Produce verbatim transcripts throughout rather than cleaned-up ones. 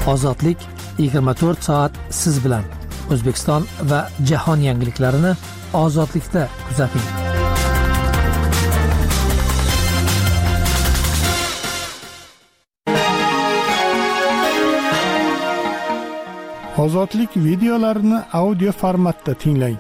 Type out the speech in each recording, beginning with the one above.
Ozodlik yigirma to'rt soat siz bilan. O'zbekiston va jahon yangiliklarini Ozodlikda kuzating. Ozodlik videolarini audio formatda tinglang.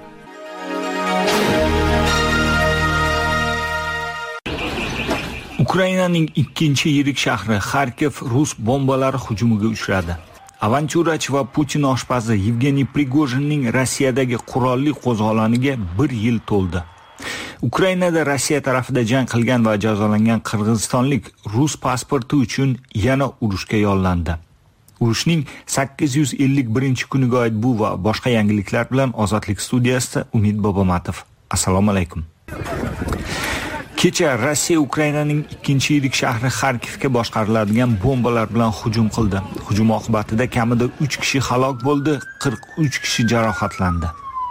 Ukrainaning ikkinchi yirik shahri Xarkov rus bombalari hujumiga uchradi. Avantyurachi va Putin oshpazi Yevgeniy Prigojinning Rossiyadagi qurolli qo'zg'oloniga bir yil to'ldi. Ukrainada Rossiya tarafida jang qilgan va jazolangan qirg'izistonlik rus pasporti uchun yana urushga yollandi. Urushning sakkiz yuz ellik birinchi kuniga oid bu va boshqa yangiliklar bilan Ozodlik studiyasida Umid Bobomatov. Assalomu alaykum. Kecha Rossiya Ukrainaning ikkinchi yirik shahri Xarkovga boshqariladigan bombalar bilan hujum qildi. Hujum oqibatida kamida uch kishi halok bo'ldi, qirq uch kishi jarohatlandi.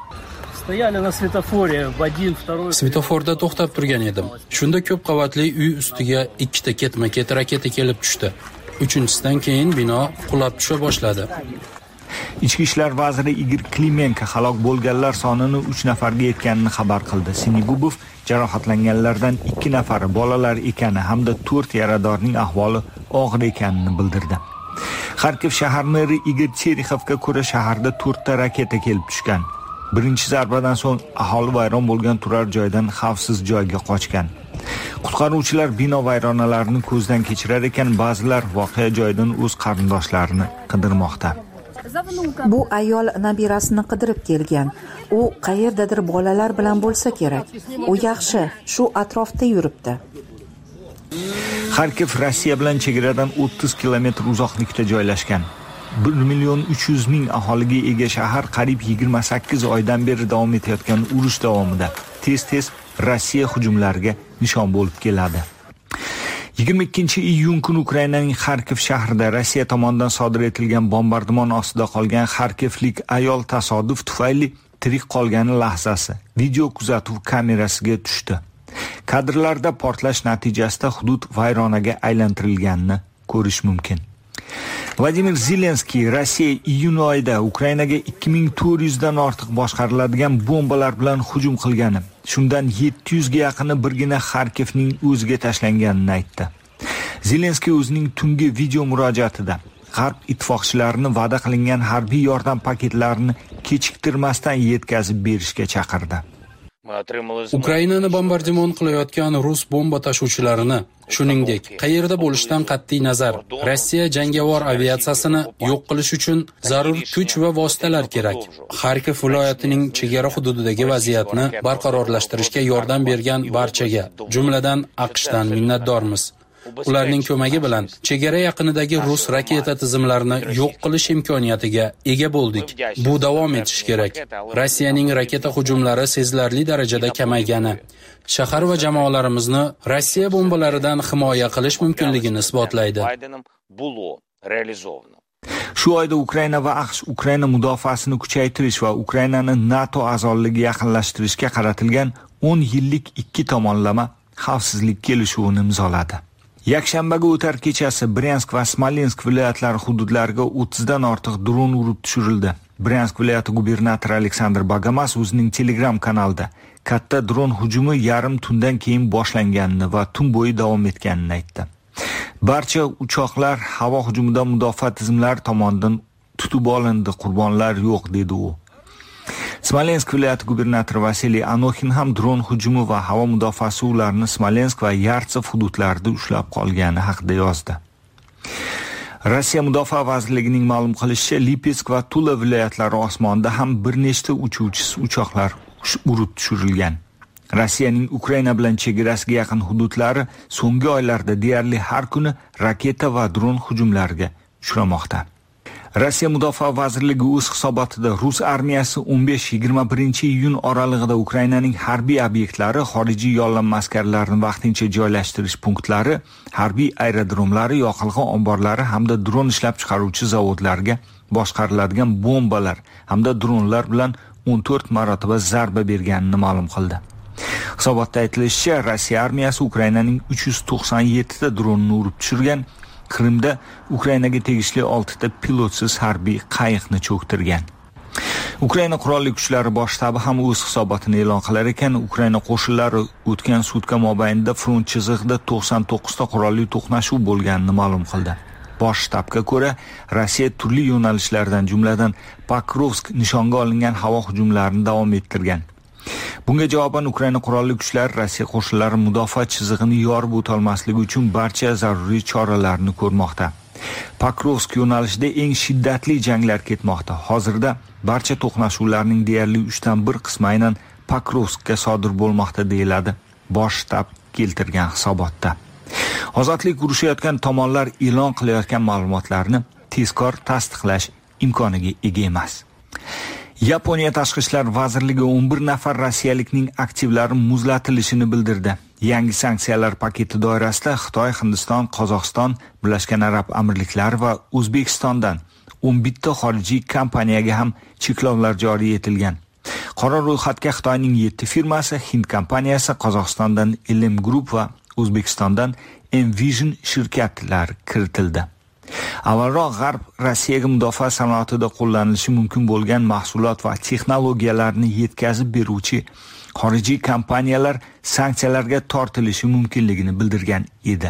Svetoforda to'xtab turgan edim. Shunda ko'p qavatli uy ustiga ikkita ketma-ket raketa kelib tushdi. Uchinchisidan keyin bino qulab tusha boshladi. Ichki ishlar vaziri Igor Klimenko halok bo'lganlar sonini uch nafarga yetganini xabar qildi. Sinigubov jarohatlanganlardan ikki nafari bolalar ekani hamda to'rt yaradorning ahvoli og'ir ekanini bildirdi. Xarkov shahar meri Igor Cherixovga ko'ra shaharda to'rtta raketa kelib tushgan. Birinchi zarbadan so'ng aholi vayron bo'lgan turar joydan xavfsiz joyga qochgan. Qutqaruvchilar bino vayronalarini ko'zdan kechirar ekan, ba'zilar voqea joyidan o'z qarindoshlarini qidirmoqda. Bu ayol nabirasini qidirib kelgan. U qayerdadir bolalar bilan bo'lsa kerak. U yaxshi, shu atrofda yuribdi. Xarkov Rossiya bilan chegaradan o'ttiz kilometr uzoqlikda joylashgan. bir million uch yuz ming aholiga ega shahar qariyb yigirma sakkiz oydan beri davom etayotgan urush davomida tez-tez Rossiya hujumlariga nishon bo'lib keladi. yigirma ikkinchi iyun kuni Ukrainaning Xarkov shahrida Rossiya tomonidan sodir etilgan bombardimon ostida qolgan xarkovlik ayol tasodif tufayli tirik qolgani lahzasi video kuzatuv kamerasiga tushdi. Kadrlarda portlash natijasida hudud vayronaga aylantirilganini ko'rish mumkin. Vladimir Zelenskiy Rossiya iyun oyida Ukrainaga ikki ming to'rt yuz dan ortiq boshqariladigan bombalar bilan hujum qilgani, shundan yetti yuz ga yaqini birgina Xarkovning o'ziga tashlanganini aytdi. Zelenskiy o'zining tungi video murojaatida G'arb ittifoqchilarini va'da qilingan harbiy yordam paketlarini kechiktirmasdan yetkazib berishga chaqirdi. Ukrainani bombardimon qilayotgan rus bomba tashuvchilarini, shuningdek, qayerda bo'lishidan qat'iy nazar, Rossiya jangovar aviatsiyasini yo'q qilish uchun zarur kuch va vositalar kerak. Xarkov viloyatining chegara hududidagi vaziyatni barqarorlashtirishga yordam bergan barchaga, jumladan AQShdan minnatdormiz. Ularning ko'magi bilan chegara yaqinidagi rus raketa tizimlarini yo'q qilish imkoniyatiga ega bo'ldik. Bu davom etishi kerak. Rossiyaning raketa hujumlari sezilarli darajada kamaygani, shahar va jamoalarimizni Rossiya bombalaridan himoya qilish mumkinligini isbotlaydi. Shu oyda Ukraina va AQSh Ukraina mudofaasini kuchaytirish va Ukrainani NATO a'zoligiga yaqinlashtirishga qaratilgan o'n yillik ikki tomonlama xavfsizlik kelishuvini imzoladi. Yakshanbaga o'tar kechasi Bryansk va Smolensk viloyatlari hududlariga o'ttiz dan ortiq dron urib tushirildi. Bryansk viloyati gubernatori Aleksandr Bagamas o'zining Telegram kanalida katta dron hujumi yarim tundan keyin boshlanganini va tun bo'yi davom etganini aytdi. Barcha uchoqlar havo hujumidan mudofaa tizimlari tomonidan tutib olindi, qurbonlar yo'q dedi u. Smolensk viloyati gubernatori Vasiliy Anokhin ham dron hujumi va havo mudofaasi ularni Smolensk va Yartsev hududlarida ushlab qolgani haqida yozdi. Rossiya Mudofaa vazirligining ma'lum qilishicha, Lipetsk va Tula viloyatlari osmonida ham bir nechta uchuvchisiz uchoqlar urib tushirilgan. Rossiyaning Ukraina bilan chegarasiga yaqin hududlari so'nggi oylarda deyarli har kuni raketa va dron hujumlariga uchramoqda. Rossiya Mudofaa vazirligi o'z hisobotida Rus armiyasi o'n besh yigirma birinchi iyun oralig'ida Ukrainaning harbiy obyektlari, xorijiy yollanma askarlarini vaqtincha joylashtirish punktlari, harbiy aerodromlari, yoqilg'i omborlari hamda dron ishlab chiqaruvchi zavodlarga boshqariladigan bombalar hamda dronlar bilan o'n to'rt marotaba zarba berganini ma'lum qildi. Hisobotda aytilishicha, Rossiya armiyasi Ukrainaning uch yuz to'qson yetti ta dronini urib tushirgan, Qrimda Ukrainaga tegishli oltita pilotsiz harbiy qayiqni cho'ktirgan. Ukraina qurolli kuchlari bosh shtabi ham o'z hisobotini e'lon qilar ekan, Ukraina qo'shinlari o'tgan sutka mobaynida front chizig'ida to'qson to'qqizta qurolli to'qnashuv bo'lganini ma'lum qildi. Bosh shtabga ko'ra, Rossiya turli yo'nalishlardan, jumladan Pokrovsk nishonga olingan havo hujumlarini davom ettirgan. Bunga javoban Ukraina qurolli kuchlari Rossiya qo'shinlari mudofaa chizig'ini yorib o'tolmasligi uchun barcha zaruriy choralarni ko'rmoqda. Pokrovsk yo'nalishida eng shiddatli janglar ketmoqda. Hozirda barcha to'qnashuvlarning deyarli uchdan bir qismi aynan Pokrovskka sodir bo'lmoqda deyiladi bosh shtab keltirgan hisobotda. Ozodlik urushayotgan tomonlar e'lon qilayotgan ma'lumotlarni tezkor tasdiqlash imkoniga ega emas. Yaponiya Tashqi ishlar vazirligi o'n bir nafar rossiyalikning aktivlari muzlatilishini bildirdi. Yangi sanksiyalar paketi doirasida Xitoy, Hindiston, Qozog'iston, Birlashgan Arab Amirliklari va O'zbekistondan o'n bitta xorijiy kompaniyaga ham cheklovlar joriy etilgan. Qora ro'yxatga Xitoyning yetti firmasi, Hind kompaniyasi, Qozog'istondan L M Group va O'zbekistondan Envision shirkatlari kiritildi. Avvalroq G'arb Rossiyaga mudofaa sanoatida qo'llanilishi mumkin bo'lgan mahsulot va texnologiyalarni yetkazib beruvchi xorijiy kompaniyalar sanksiyalarga tortilishi mumkinligini bildirgan edi.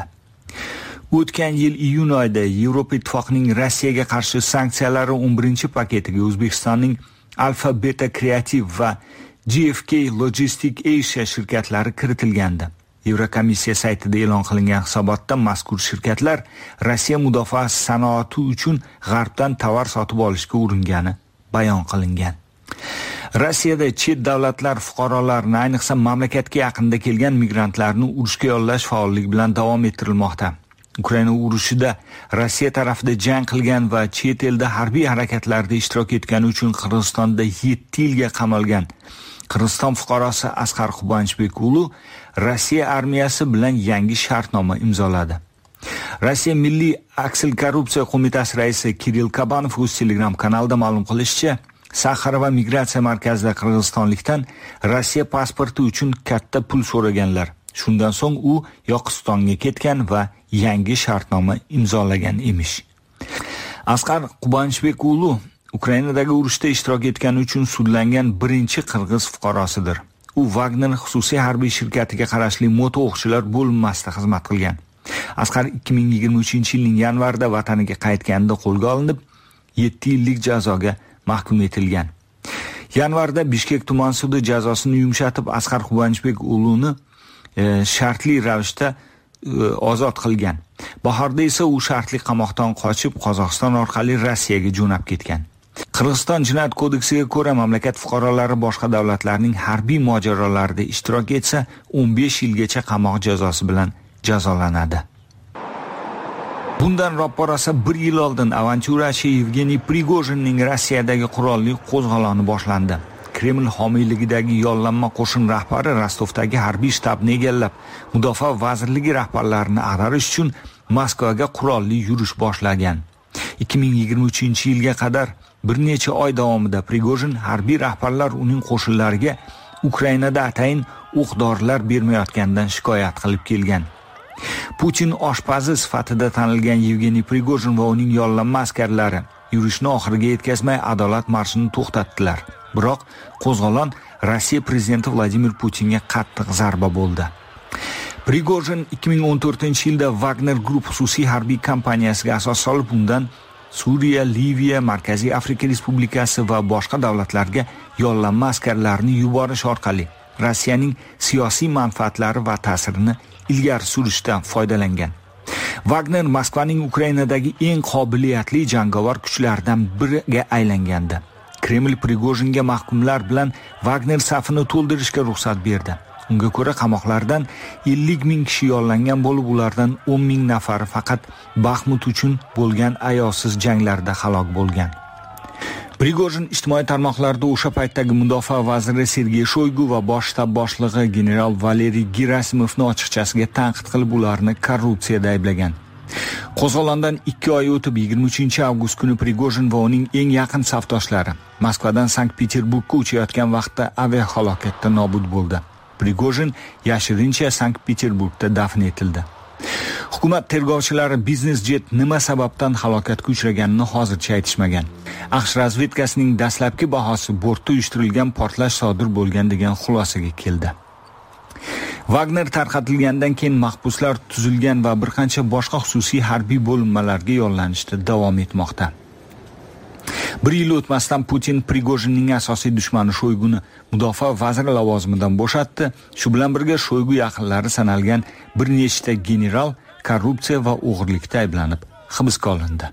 O'tgan yil iyun oyida Yevropa Ittifoqining Rossiyaga qarshi sanksiyalari o'n birinchi paketiga O'zbekistonning Alfa Beta Creative va G F K Logistic Asia shirkatlari kiritilgandi. Yevrokomissiya saytida e'lon qilingan hisobotda mazkur shirkatlar Rossiya mudofaa sanoati uchun G'arbdan tovar sotib olishga uringani bayon qilingan. Rossiyada chet davlatlar fuqarolarini, ayniqsa mamlakatga yaqinda kelgan migrantlarni urushga yollash faollik bilan davom ettirilmoqda. Ukraina urushida Rossiya tarafida jang qilgan va chet elda harbiy harakatlarda ishtirok etgani uchun Qirg'izistonda yetti yilga qamalgan Qirg'iziston fuqarosi Asqar Qubanchbekulu Rossiya armiyasi bilan yangi shartnoma imzoladi. Rossiya Milliy aksil korrupsiya qo'mitasi raisi Kirill Kabanov o'z Telegram kanalida ma'lum qilishicha, Saxara va migratsiya markazida qirg'izistonlikdan Rossiya pasporti uchun katta pul so'raganlar. Shundan so'ng u Yoqutistonga ketgan va yangi shartnoma imzolagan emish. Asqar Qubanchbekulu Ukrainadagi urushda ishtirok etgani uchun sudlangan birinchi qirg'iz fuqarosidir. U Wagner xususiy harbiy shirkatiga qarashli moto o'qchilar bo'linmasida xizmat qilgan. Asqar ikki ming yigirma uchinchi yilning yanvarida vataniga qaytganida qo'lga olinib, yetti yillik jazoga mahkum etilgan. Yanvarda Bishkek tuman sudi jazosini yumshatib Asqar Qubanchbekulu'ni e, shartli ravishda e, ozod qilgan. Bahorda esa u shartli qamoqdan qochib Qozog'iston orqali Rossiyaga jo'nab ketgan. Qirg'iziston jinoyat kodeksiga ko'ra mamlakat fuqarolari boshqa davlatlarning harbiy mojarolarida ishtirok etsa, o'n besh yilgacha qamoq jazosi bilan jazolanadi. Bundan ro'parasa bir yil oldin avantyurachi Yevgeniy Prigojinning Rossiyadagi qurolli qo'zg'oloni boshlandi. Kreml homiyligidagi yollanma qo'shin rahbari Rostovdagi harbiy shtabni egallab, mudofaa vazirligi rahbarlarini ag'darish uchun Moskvaga qurolli yurish boshlagan. ikki ming yigirma uchinchi yilga qadar bir necha oy davomida Prigojin harbiy rahbarlar uning qo'shinlariga Ukrainada atayin o'q-dorilar bermayotganidan shikoyat qilib kelgan. Putin oshpazi sifatida tanilgan Yevgeniy Prigojin va uning yollanma askarlari yurishni oxiriga yetkazmay adolat marshini to'xtatdilar. Biroq qo'zg'olon Rossiya prezidenti Vladimir Putinga qattiq zarba bo'ldi. Prigojin ikki ming o'n to'rtinchi yilda Wagner Group xususiy harbiy kompaniyasiga asos solib, undan Suriya, Liviya, Markaziy Afrika Respublikasi va boshqa davlatlarga yollanma askarlarni yuborish orqali Rossiyaning siyosiy manfaatlari va ta'sirini ilgari surishdan foydalangan. Wagner Moskvaning Ukrainadagi eng qobiliyatli jangovar kuchlardan biriga aylangandi. Kreml Prigojinga mahkumlar bilan Wagner safini to'ldirishga ruxsat berdi. Unga ko'ra qamoqlardan ellik ming kishi yollangan bo'lib, ulardan o'n ming nafari faqat Baxmut uchun bo'lgan ayovsiz janglarda halok bo'lgan. Prigojin ijtimoiy tarmoqlarda o'sha paytdagi mudofaa vaziri Sergey Shoygu va bosh shtab boshlig'i general Valeriy Gerasimovni ochiqchasiga tanqid qilib, ularni korrupsiyada ayblagan. Qo'zg'olondan ikki oy o'tib yigirma uchinchi avgust kuni Prigojin va uning eng yaqin safdoshlari Moskvadan Sankt-Peterburgga uchayotgan vaqtda aviahalokatda nobud bo'ldi. Prigojin yashirincha Sankt-Peterburgda dafn etildi. Hukumat tergovchilari Business Jet nima sababdan halokatga uchraganini hozircha aytishmagan. AQSh razvedkasining dastlabki bahosi bortda uyushtirilgan portlash sodir bo'lgan degan xulosaga keldi. Wagner tarqatilgandan keyin mahbuslar tuzilgan va bir qancha boshqa xususiy harbiy bo'linmalarga yollanishda davom etmoqda. Bir yil o'tmasdan Putin Prigojinning asosiy dushmani Shoyguni mudofaa vaziri lavozimidan bo'shatdi. Shu bilan birga Shoygu yaqinlari sanalgan bir nechta general korrupsiya va o'g'irlikda ayblanib hibsga olindi.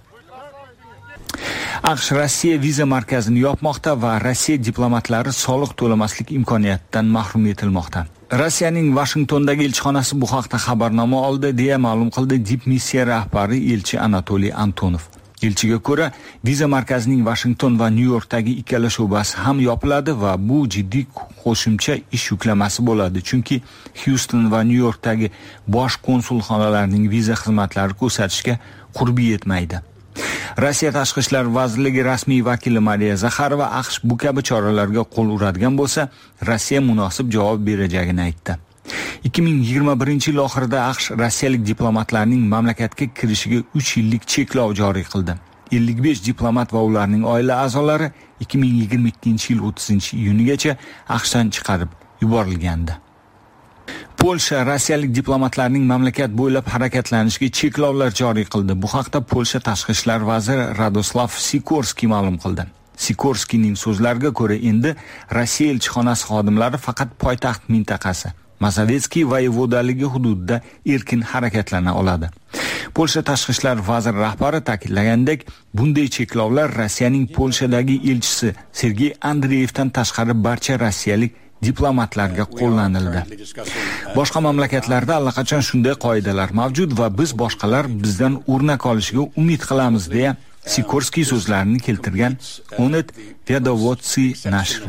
AQSh Rossiya viza markazini yopmoqda va Rossiya diplomatlari soliq to'lamaslik imkoniyatidan mahrum etilmoqda. Rossiyaning Washingtondagi elchixonasi bu haqda xabarnoma oldi, deya ma'lum qildi dipmissiya rahbari elchi Anatoliy Antonov. Elchiga ko'ra, viza markazining Washington va Nyu-Yorkdagi ikkala sho'basi ham yopiladi va bu jiddiy qo'shimcha ish yuklamasi bo'ladi, chunki Houston va Nyu-Yorkdagi bosh konsulxonalarning viza xizmatlari ko'rsatishga qurbi yetmaydi. Rossiya Tashqi ishlar vazirligi rasmiy vakili Mariya Zakharova AQSh bu kabi choralarga qo'l uradigan bo'lsa, Rossiya munosib javob berajagini aytdi. ikki ming yigirma birinchi yil oxirida AQSh rossiyalik diplomatlarning mamlakatga kirishiga uch yillik cheklov joriy qildi. ellik besh diplomat va ularning oila a'zolari ikki ming yigirma ikkinchi yil o'ttizinchi iyunigacha AQShdan chiqarib yuborilgandi. Polsha rossiyalik diplomatlarning mamlakat bo'ylab harakatlanishiga cheklovlar joriy qildi. Bu haqda Polsha tashqi ishlar vaziri Radoslav Sikorskiy ma'lum qildi. Sikorskiyning so'zlariga ko'ra, endi Rossiya elchixonasi xodimlari faqat poytaxt mintaqasi Mazovetskiy voyevodaligi hududida erkin harakatlana oladi. Polsha tashqi ishlar vaziri rahbari ta'kidlagandek, bunday cheklovlar Rossiyaning Polshadagi elchisi Sergey Andreyevdan tashqari barcha rossiyalik diplomatlarga qo'llanildi. Boshqa mamlakatlarda allaqachon shunday qoidalar mavjud va biz boshqalar bizdan o'rnak olishiga umid qilamiz, deya Sikorskiy so'zlarini keltirgan Onet Vedovodsi nashri.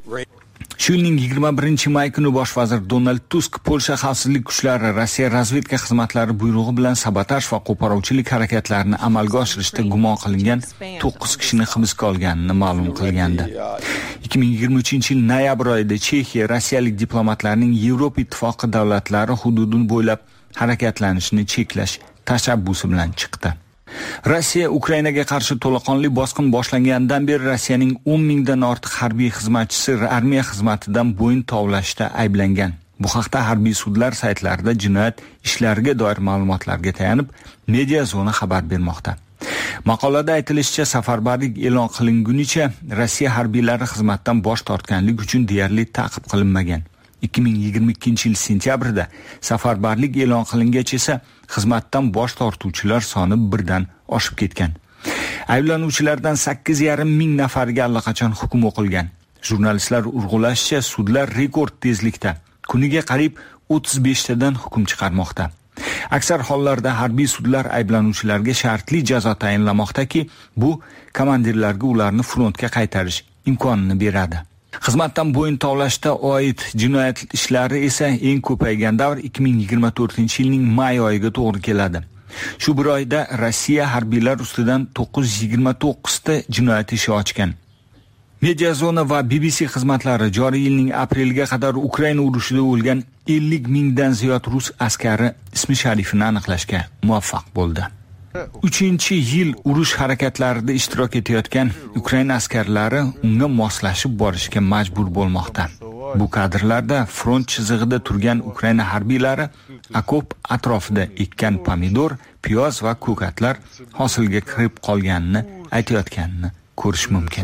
Shu yilning yigirma birinchi may kuni bosh vazir Donald Tusk Polsha xavfsizlik kuchlari Rossiya razvedka xizmatlari buyrug'i bilan sabotaj va qo'poruvchilik harakatlarini amalga oshirishda gumon qilingan to'qqiz kishini hibsga olganini ma'lum qilgandi. ikki ming yigirma uchinchi yil noyabr oyida Chexiya rossiyalik diplomatlarning Yevropa ittifoqi davlatlari hududini bo'ylab harakatlanishini cheklash tashabbusi bilan chiqdi. Rossiya Ukrainaga qarshi to'laqonli bosqin boshlangandan beri Rossiyaning o'n mingdan ortiq harbiy xizmatchisi armiya xizmatidan bo'yin tovlashda ayblangan. Bu haqda harbiy sudlar saytlarida jinoyat ishlariga doir ma'lumotlarga tayanib, Media Zona xabar bermoqda. Maqolada aytilishicha, safarbarlik e'lon qilingunicha Rossiya harbiylari xizmatdan bosh tortganlik uchun deyarli ta'qib qilinmagan. ikki ming yigirma ikkinchi yil sentyabrida safarbarlik e'lon qilingach esa xizmatdan bosh tortuvchilar soni birdan oshib ketgan. Ayblanuvchilardan sakkiz yarim ming nafariga allaqachon hukm o'qilgan. Jurnalistlar urg'ulashicha, sudlar rekord tezlikda kuniga qariyb o'ttiz besh tadan hukm chiqarmoqda. Aksar hollarda harbiy sudlar ayblanuvchilarga shartli jazo tayinlamoqdaki, bu komandirlarga ularni frontga qaytarish imkonini beradi. Xizmatdan bo'yin tovlashda oid jinoyat ishlari esa eng ko'paygan davr ikki ming yigirma to'rtinchi yilning may oyiga to'g'ri keladi. Shu bir oyda Rossiya harbiylar ustidan to'qqiz yuz yigirma to'qqiz ta jinoyat ishi ochgan. Media Zona va B B C xizmatlari joriy yilning apreliga qadar Ukraina urushida o'lgan ellik mingdan ziyod rus askari ismi sharifini aniqlashga muvaffaq bo'ldi. uchinchi yil urush harakatlarida ishtirok etayotgan Ukraina askarlari unga moslashib borishga majbur bo'lmoqda. Bu kadrlarda front chizig'ida turgan Ukraina harbiylari okop atrofida ekkan pomidor, piyoz va ko'katlar hosilga kirib qolganini aytayotganini ko'rish mumkin.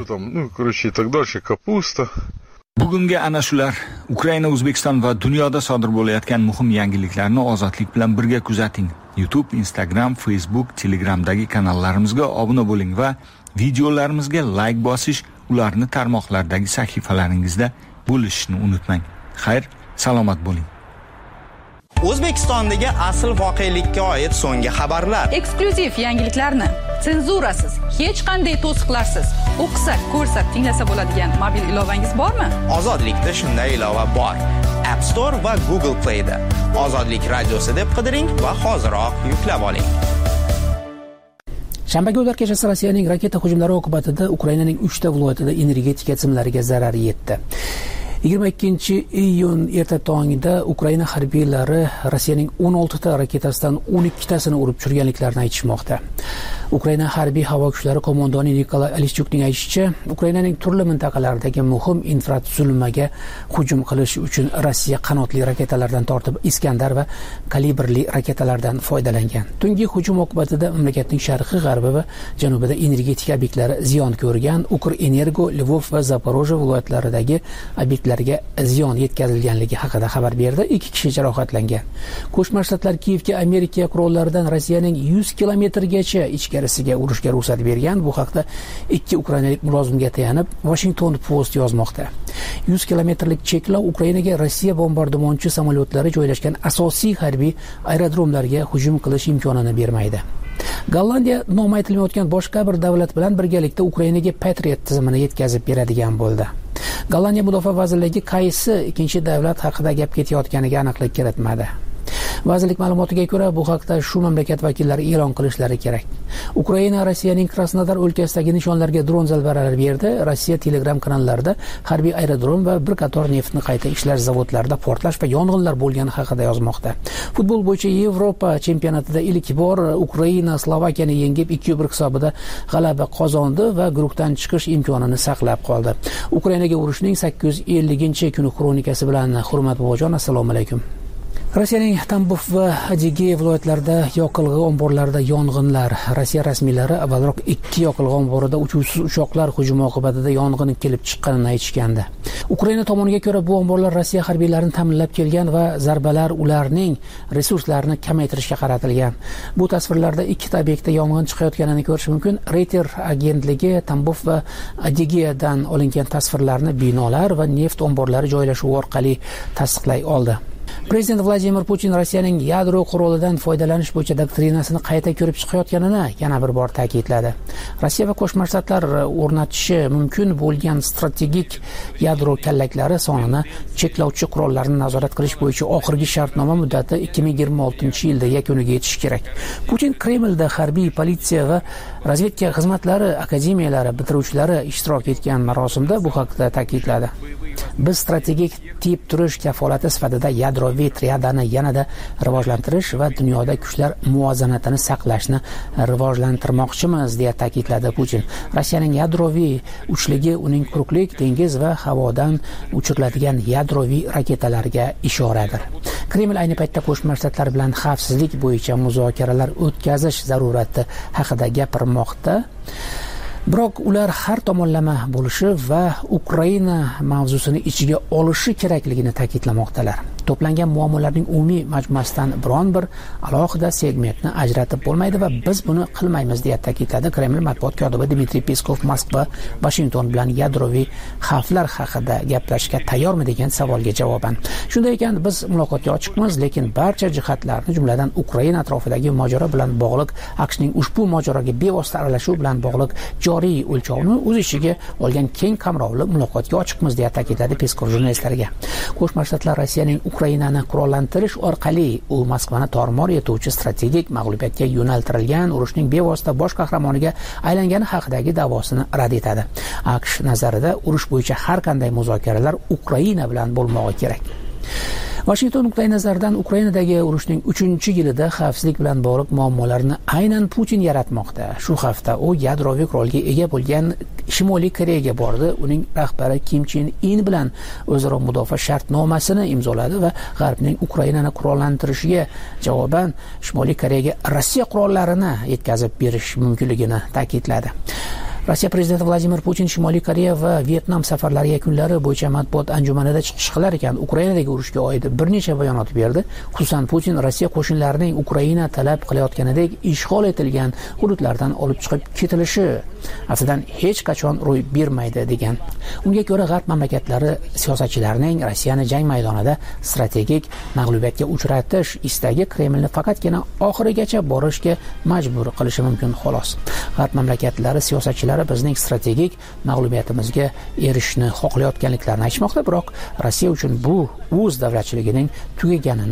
Bugungi ana shular Ukraina, O'zbekiston va dunyoda sodir bo'layotgan muhim yangiliklarni ozodlik bilan birga kuzating. YouTube, Instagram, Facebook, Telegramdagi kanallarimizga obuna bo'ling va videolarimizga like bosish, ularni tarmoqlardagi sahifalaringizda bo'lishni unutmang. Xayr, salomat bo'ling. O'zbekistondagi asl voqelikka oid so'nggi xabarlar, eksklyuziv yangiliklarni senzurasiz, hech qanday to'siqlarsiz o'qisak, ko'rsak, tinglasa bo'ladigan mobil ilovangiz bormi? Ozodlikda shunday ilova bor. App Store va Google Play'da Ozodlik radiosi deb qidiring va hoziroq yuklab oling. Shanba kunlar kechasi Rossiyaning raketa hujumlari oqibatida Ukrainaning uchta viloyatida energetika tizimlariga zarar yetdi. yigirma ikkinchi iyun erta tongida Ukraina harbiylari Rossiyaning o'n olti ta raketasidan o'n ikki tasini urib tushirganliklarini aytishmoqda. Ukraina harbiy havo kuchlari qo'mondoni Nikolay Alishchukning aytishicha, Ukrainaning turli mintaqalaridagi muhim infratuzilmaga hujum qilish uchun Rossiya qanotli raketalardan tortib Iskandar va kalibrli raketalardan foydalangan. Tungi hujum oqibatida mamlakatning sharqiy, g'arbi va janubida energetika obyektlari ziyon ko'rgan. Ukrenergo, Lvov va Zaporojye viloyatlaridagi obyektlarga ziyon yetkazilganligi haqida xabar berdi. Ikki kishi jarohatlangan. Qo'shma Shtatlar Kiyevga Amerika qurollaridan Rossiyaning yuz kilometrgacha ichkarisiga urushga ruxsat bergan. Bu haqda ikki ukrainalik mulozimga tayanib Washington Post yozmoqda. yuz kilometrlik cheklov Ukrainaga Rossiya bombardimonchi samolyotlari joylashgan asosiy harbiy aerodromlarga hujum qilish imkonini bermaydi. Gollandiya nomi aytilmayotgan boshqa bir davlat bilan birgalikda Ukrainaga Patriot tizimini yetkazib beradigan bo'ldi. Gollandiya mudofaa vazirligi qaysi ikkinchi davlat haqida gap ketayotganiga aniqlik kiritmadi. Vazirlik ma'lumotiga ko'ra, bu haqda shu mamlakat vakillari e'lon qilishlari kerak. Ukraina Rossiyaning Krasnodar o'lkasidagi nishonlarga dron zarbalari berdi. Rossiya Telegram kanallarida harbiy aerodrom va bir qator neftni qayta ishlash zavodlarida portlash va yong'inlar bo'lgani haqida yozmoqda. Futbol bo'yicha Yevropa chempionatida ilk bor Ukraina Slovakiyani yengib ikki bir hisobida g'alaba qozondi va guruhdan chiqish imkonini saqlab qoldi. Ukrainaga urushning sakkiz yuz ellinchi kuni xronikasi bilan hurmat bobojon, assalomu alaykum. Rossiyaning Tambov va Adygea viloyatlarida yoqilg'i omborlarida yong'inlar. Rossiya rasmiylari avvalroq ikki yoqilg'i omborida uchuvsiz uchoqlar hujumi oqibatida yong'in kelib chiqqanini aytishgandi. Ukraina tomoniga ko'ra, bu omborlar Rossiya harbiylarini ta'minlab kelgan va zarbalar ularning resurslarini kamaytirishga qaratilgan. Bu tasvirlarda ikkita obyektda yong'in chiqayotganini ko'rish mumkin. Reuters agentligi Tambov va Adygeadan olingan tasvirlarni binolar va neft omborlari joylashuvi orqali tasdiqlay oldi. Prezident Vladimir Putin Rossiyaning yadro qurolidan foydalanish bo'yicha doktrinasini qayta ko'rib chiqayotganini yana bir bor ta'kidladi. Rossiya va Qo'shma Shtatlar o'rnatishi mumkin bo'lgan strategik yadro kallaklari sonini cheklovchi qurollarni nazorat qilish bo'yicha oxirgi shartnoma muddati ikki ming yigirma oltinchi yilda yakuniga yetishi kerak. Putin Kremlda harbiy, politsiya va razvedka xizmatlari akademiyalari bitiruvchilari ishtirok etgan marosimda bu haqda ta'kidladi. Biz strategik tip turish kafolati sifatida yadroviy triadani yanada rivojlantirish va dunyoda kuchlar muvozanatini saqlashni rivojlantirmoqchimiz, deya ta'kidladi Putin. Rossiyaning yadroviy uchligi uning quruqlik, dengiz va havodan uchiriladigan yadroviy raketalarga ishoradir. Kreml ayni paytda Qo'shma Shtatlar bilan xavfsizlik bo'yicha muzokaralar o'tkazish zarurati haqida gapirmoqda. Biroq ular har tomonlama bo'lishi va Ukraina mavzusini ichiga olishi kerakligini ta'kidlamoqdalar. To'plangan muammolarning umumiy majmuasidan biron bir alohida segmentni ajratib bo'lmaydi va biz buni qilmaymiz, deya ta'kidladi Kreml matbuot kotibi Dmitriy Peskov. Moskva Washington bilan yadroviy xavflar haqida gaplashishga tayyormi degan savolga javoban, shunday ekan, biz muloqotga ochiqmiz, lekin barcha jihatlarni, jumladan Ukraina atrofidagi mojaro bilan bog'liq, AQShning ushbu mojaroga bevosita aralashuv bilan bog'liq joriy o'lchovni o'z ichiga olgan keng qamrovli muloqotga ochiqmiz, deya ta'kidladi Peskov jurnalistlarga. Qo'shma Shtatlar Rossiyaning Ukrainani qurollantirish orqali u Moskvani tormor etuvchi strategik mag'lubiyatga yo'naltirilgan urushning bevosita bosh qahramoniga aylangani haqidagi da'vosini rad etadi. AQSh nazarida urush bo'yicha har qanday muzokaralar Ukraina bilan bo'lmog'i kerak. Washington nuqtai nazaridan Ukrainadagi urushning uchinchi yilida xavfsizlik bilan bog'liq muammolarni aynan Putin yaratmoqda. Shu hafta u yadroviy qurolga ega bo'lgan Shimoliy Koreyaga bordi. Uning rahbari Kim Chen In bilan o'zaro mudofaa shartnomasini imzoladi va G'arbning Ukrainani qurollantirishiga javoban Shimoliy Koreyaga Rossiya qurollarini yetkazib berish mumkinligini ta'kidladi. Rossiya prezidenti Vladimir Putin Shimoliy Koreya va Vyetnam safarlari yakunlari bo'yicha matbuot anjumanida chiqish qilar ekan, Ukrainadagi urushga oid bir necha bayonot berdi. Xususan, Putin Rossiya qo'shinlarining Ukraina talab qilayotganidek ishg'ol etilgan hududlardan olib chiqib ketilishi aftidan hech qachon ro'y bermaydi degan. Unga ko'ra, G'arb mamlakatlari siyosatchilarining Rossiyani jang maydonida strategik mag'lubiyatga uchratish istagi Kremlni faqatgina oxirigacha borishga majbur qilishi mumkin, xolos. G'arb mamlakatlari siyosatchilari bizning strategik mag'lubiyatimizga erishishni xohlayotganliklarini aytmoqda, biroq Rossiya uchun bu o'z davlatchiligining tugaganini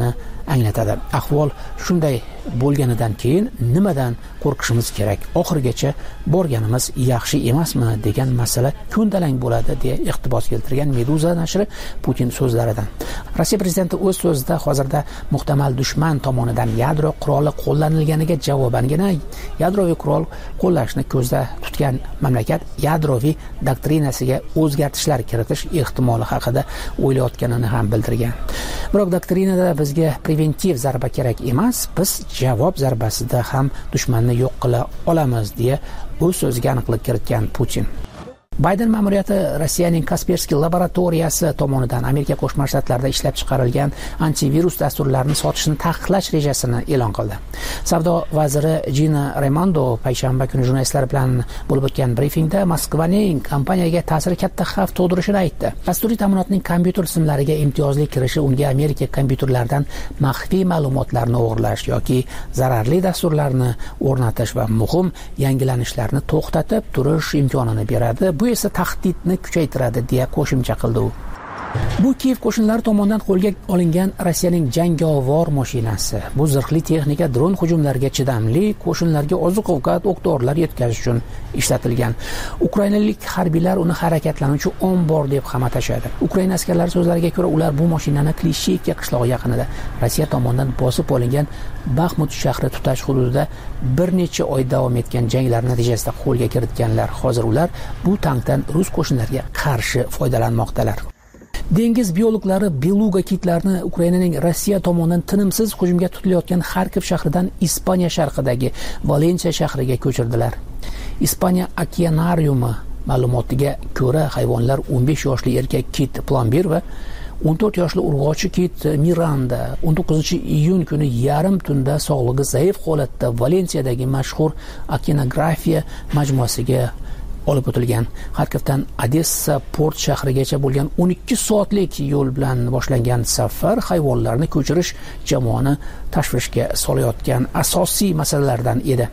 anglatadi. Ahvol shunday bo'lganidan keyin nimadan qo'rqishimiz kerak? Oxirigacha borganimiz yaxshi emasmi degan masala ko'ndalang bo'ladi deya iqtibos keltirgan Meduza nashri Putin so'zlaridan. Rossiya prezidenti o'z so'zida hozirda muhtamal dushman tomonidan yadro quroli qo'llanilganiga javobangina yadroviy qurol qo'llashni ko'zda tutgan mamlakat yadroviy doktrinasiga o'zgartishlar kiritish ehtimoli haqida o'ylayotganini ham bildirgan. Biroq doktrinada bizga preventiv zarba kerak emas, biz javob zarbasida ham dushmanni yo'q qila olamiz deya o'z so'ziga aniqlik kiritgan Putin. Bayden ma'muriyati Rossiyaning Kaspersky laboratoriyasi tomonidan Amerika Qo'shma Shtatlarida ishlab chiqarilgan antivirus dasturlarini sotishni taqiqlash rejasini e'lon qildi. Savdo vaziri Gina Raimondo payshanba kuni jurnalistlar bilan bo'lib o'tgan brifingda Moskvaning kompaniyaga ta'siri katta xavf tug'dirishini aytdi. Dasturiy ta'minotning kompyuter simlariga imtiyozli kirishi unga Amerika kompyuterlaridan maxfiy ma'lumotlarni o'g'irlash yoki zararli dasturlarni o'rnatish va muhim yangilanishlarni to'xtatib turish imkonini beradi. Bu esa tahdidni kuchaytiradi deya qo'shimcha qildi u. Bu Kiyev qo'shinlari tomonidan qo'lga olingan Rossiyaning jangovar mashinasi. Bu zirhli texnika dron hujumlariga chidamli, qo'shinlarga oziq-ovqat, o'q-dorilar yetkazish uchun ishlatilgan. Ukrainalik harbiylar uni harakatlanuvchi ombor deb ham atashadi. Ukraina askarlari so'zlariga ko'ra, ular bu mashinani Klishevka qishlog'i yaqinida Rossiya tomonidan bosib olingan Baxmut shahri tutash hududida bir necha oy davom etgan janglar natijasida qo'lga kiritganlar. Hozir ular bu tankdan rus qo'shinlariga qarshi foydalanmoqdalar. Dengiz biologlari beluga kitlarni Ukrainaning Rossiya tomonidan tinimsiz hujumga tutilayotgan Xarkov shahridan Ispaniya sharqidagi Valensiya shahriga ko'chirdilar. Ispaniya okeanariumi ma'lumotiga ko'ra, hayvonlar o'n besh yoshli erkak kit Plambir va o'n to'rt yoshli urg'ochi kit Miranda o'n to'qqizinchi iyun kuni yarim tunda sog'lig'i zaif holatda Valensiyadagi mashhur okeanografiya majmuasiga olib o'tilgan. Xarkovdan Odessa port shahrigacha bo'lgan o'n ikki soatlik yo'l bilan boshlangan safar hayvonlarni ko'chirish jamoani tashvishga solayotgan asosiy masalalardan edi.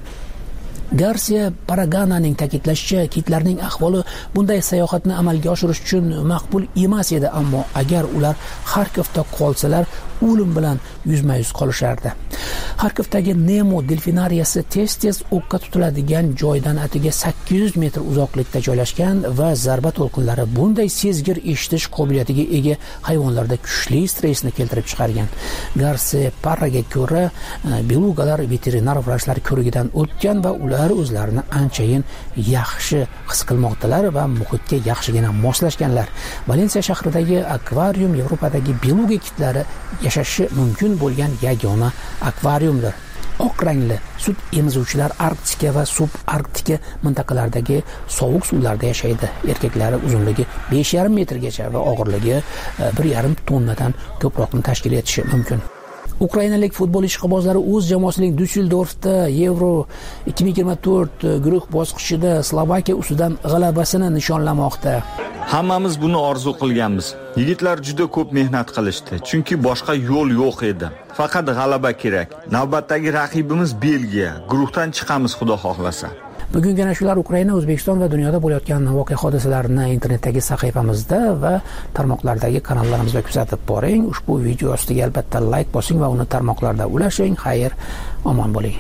Garcia Paragananing ta'kidlashicha, kitlarning ahvoli bunday sayohatni amalga oshirish uchun maqbul emas edi, ammo agar ular Xarkovda qolsalar, o'lim bilan yuzma-yuz qolishardi. Xarkovdagi Nemo delfinariyasi tez-tez o'qqa tutiladigan joydan atiga sakkiz yuz metr uzoqlikda joylashgan va zarba to'lqinlari bunday sezgir eshitish qobiliyatiga ega hayvonlarda kuchli stressni keltirib chiqargan. Garcia Parraga ko'ra, belugalar veterinar vrachlar ko'rigidan o'tgan va ular o'zlarini anchayin yaxshi his qilmoqdalar va muhitga yaxshigina moslashganlar. Valensiya shahridagi akvarium Yevropadagi beluga kitlari yashashi mumkin bo'lgan yagona akvariumdir. Oq rangli sut emizuvchilar Arktika va subarktika mintaqalaridagi sovuq suvlarda yashaydi. Erkaklari uzunligi besh yarim metrgacha va og'irligi bir yarim tonnadan ko'proqni tashkil etishi mumkin. Ukrainalik futbol ishqibozlari o'z jamoasining Düsseldorfda Euro ikki ming yigirma to'rt guruh bosqichida Slovakiya ustidan g'alabasini nishonlamoqda. Hammamiz buni orzu qilganmiz. Yigitlar juda ko'p mehnat qilishdi, chunki boshqa yo'l yo'q edi. Faqat g'alaba kerak. Navbatdagi raqibimiz Belgiya. Guruhdan chiqamiz, xudo xohlasa. Bugungina shular Ukraina, O'zbekiston va dunyoda bo'layotgan voqea hodisalarini internetdagi sahifamizda va tarmoqlardagi kanallarimizda kuzatib boring. Ushbu video ostiga albatta like bosing va uni tarmoqlarda ulashing. Xayr, omon bo'ling.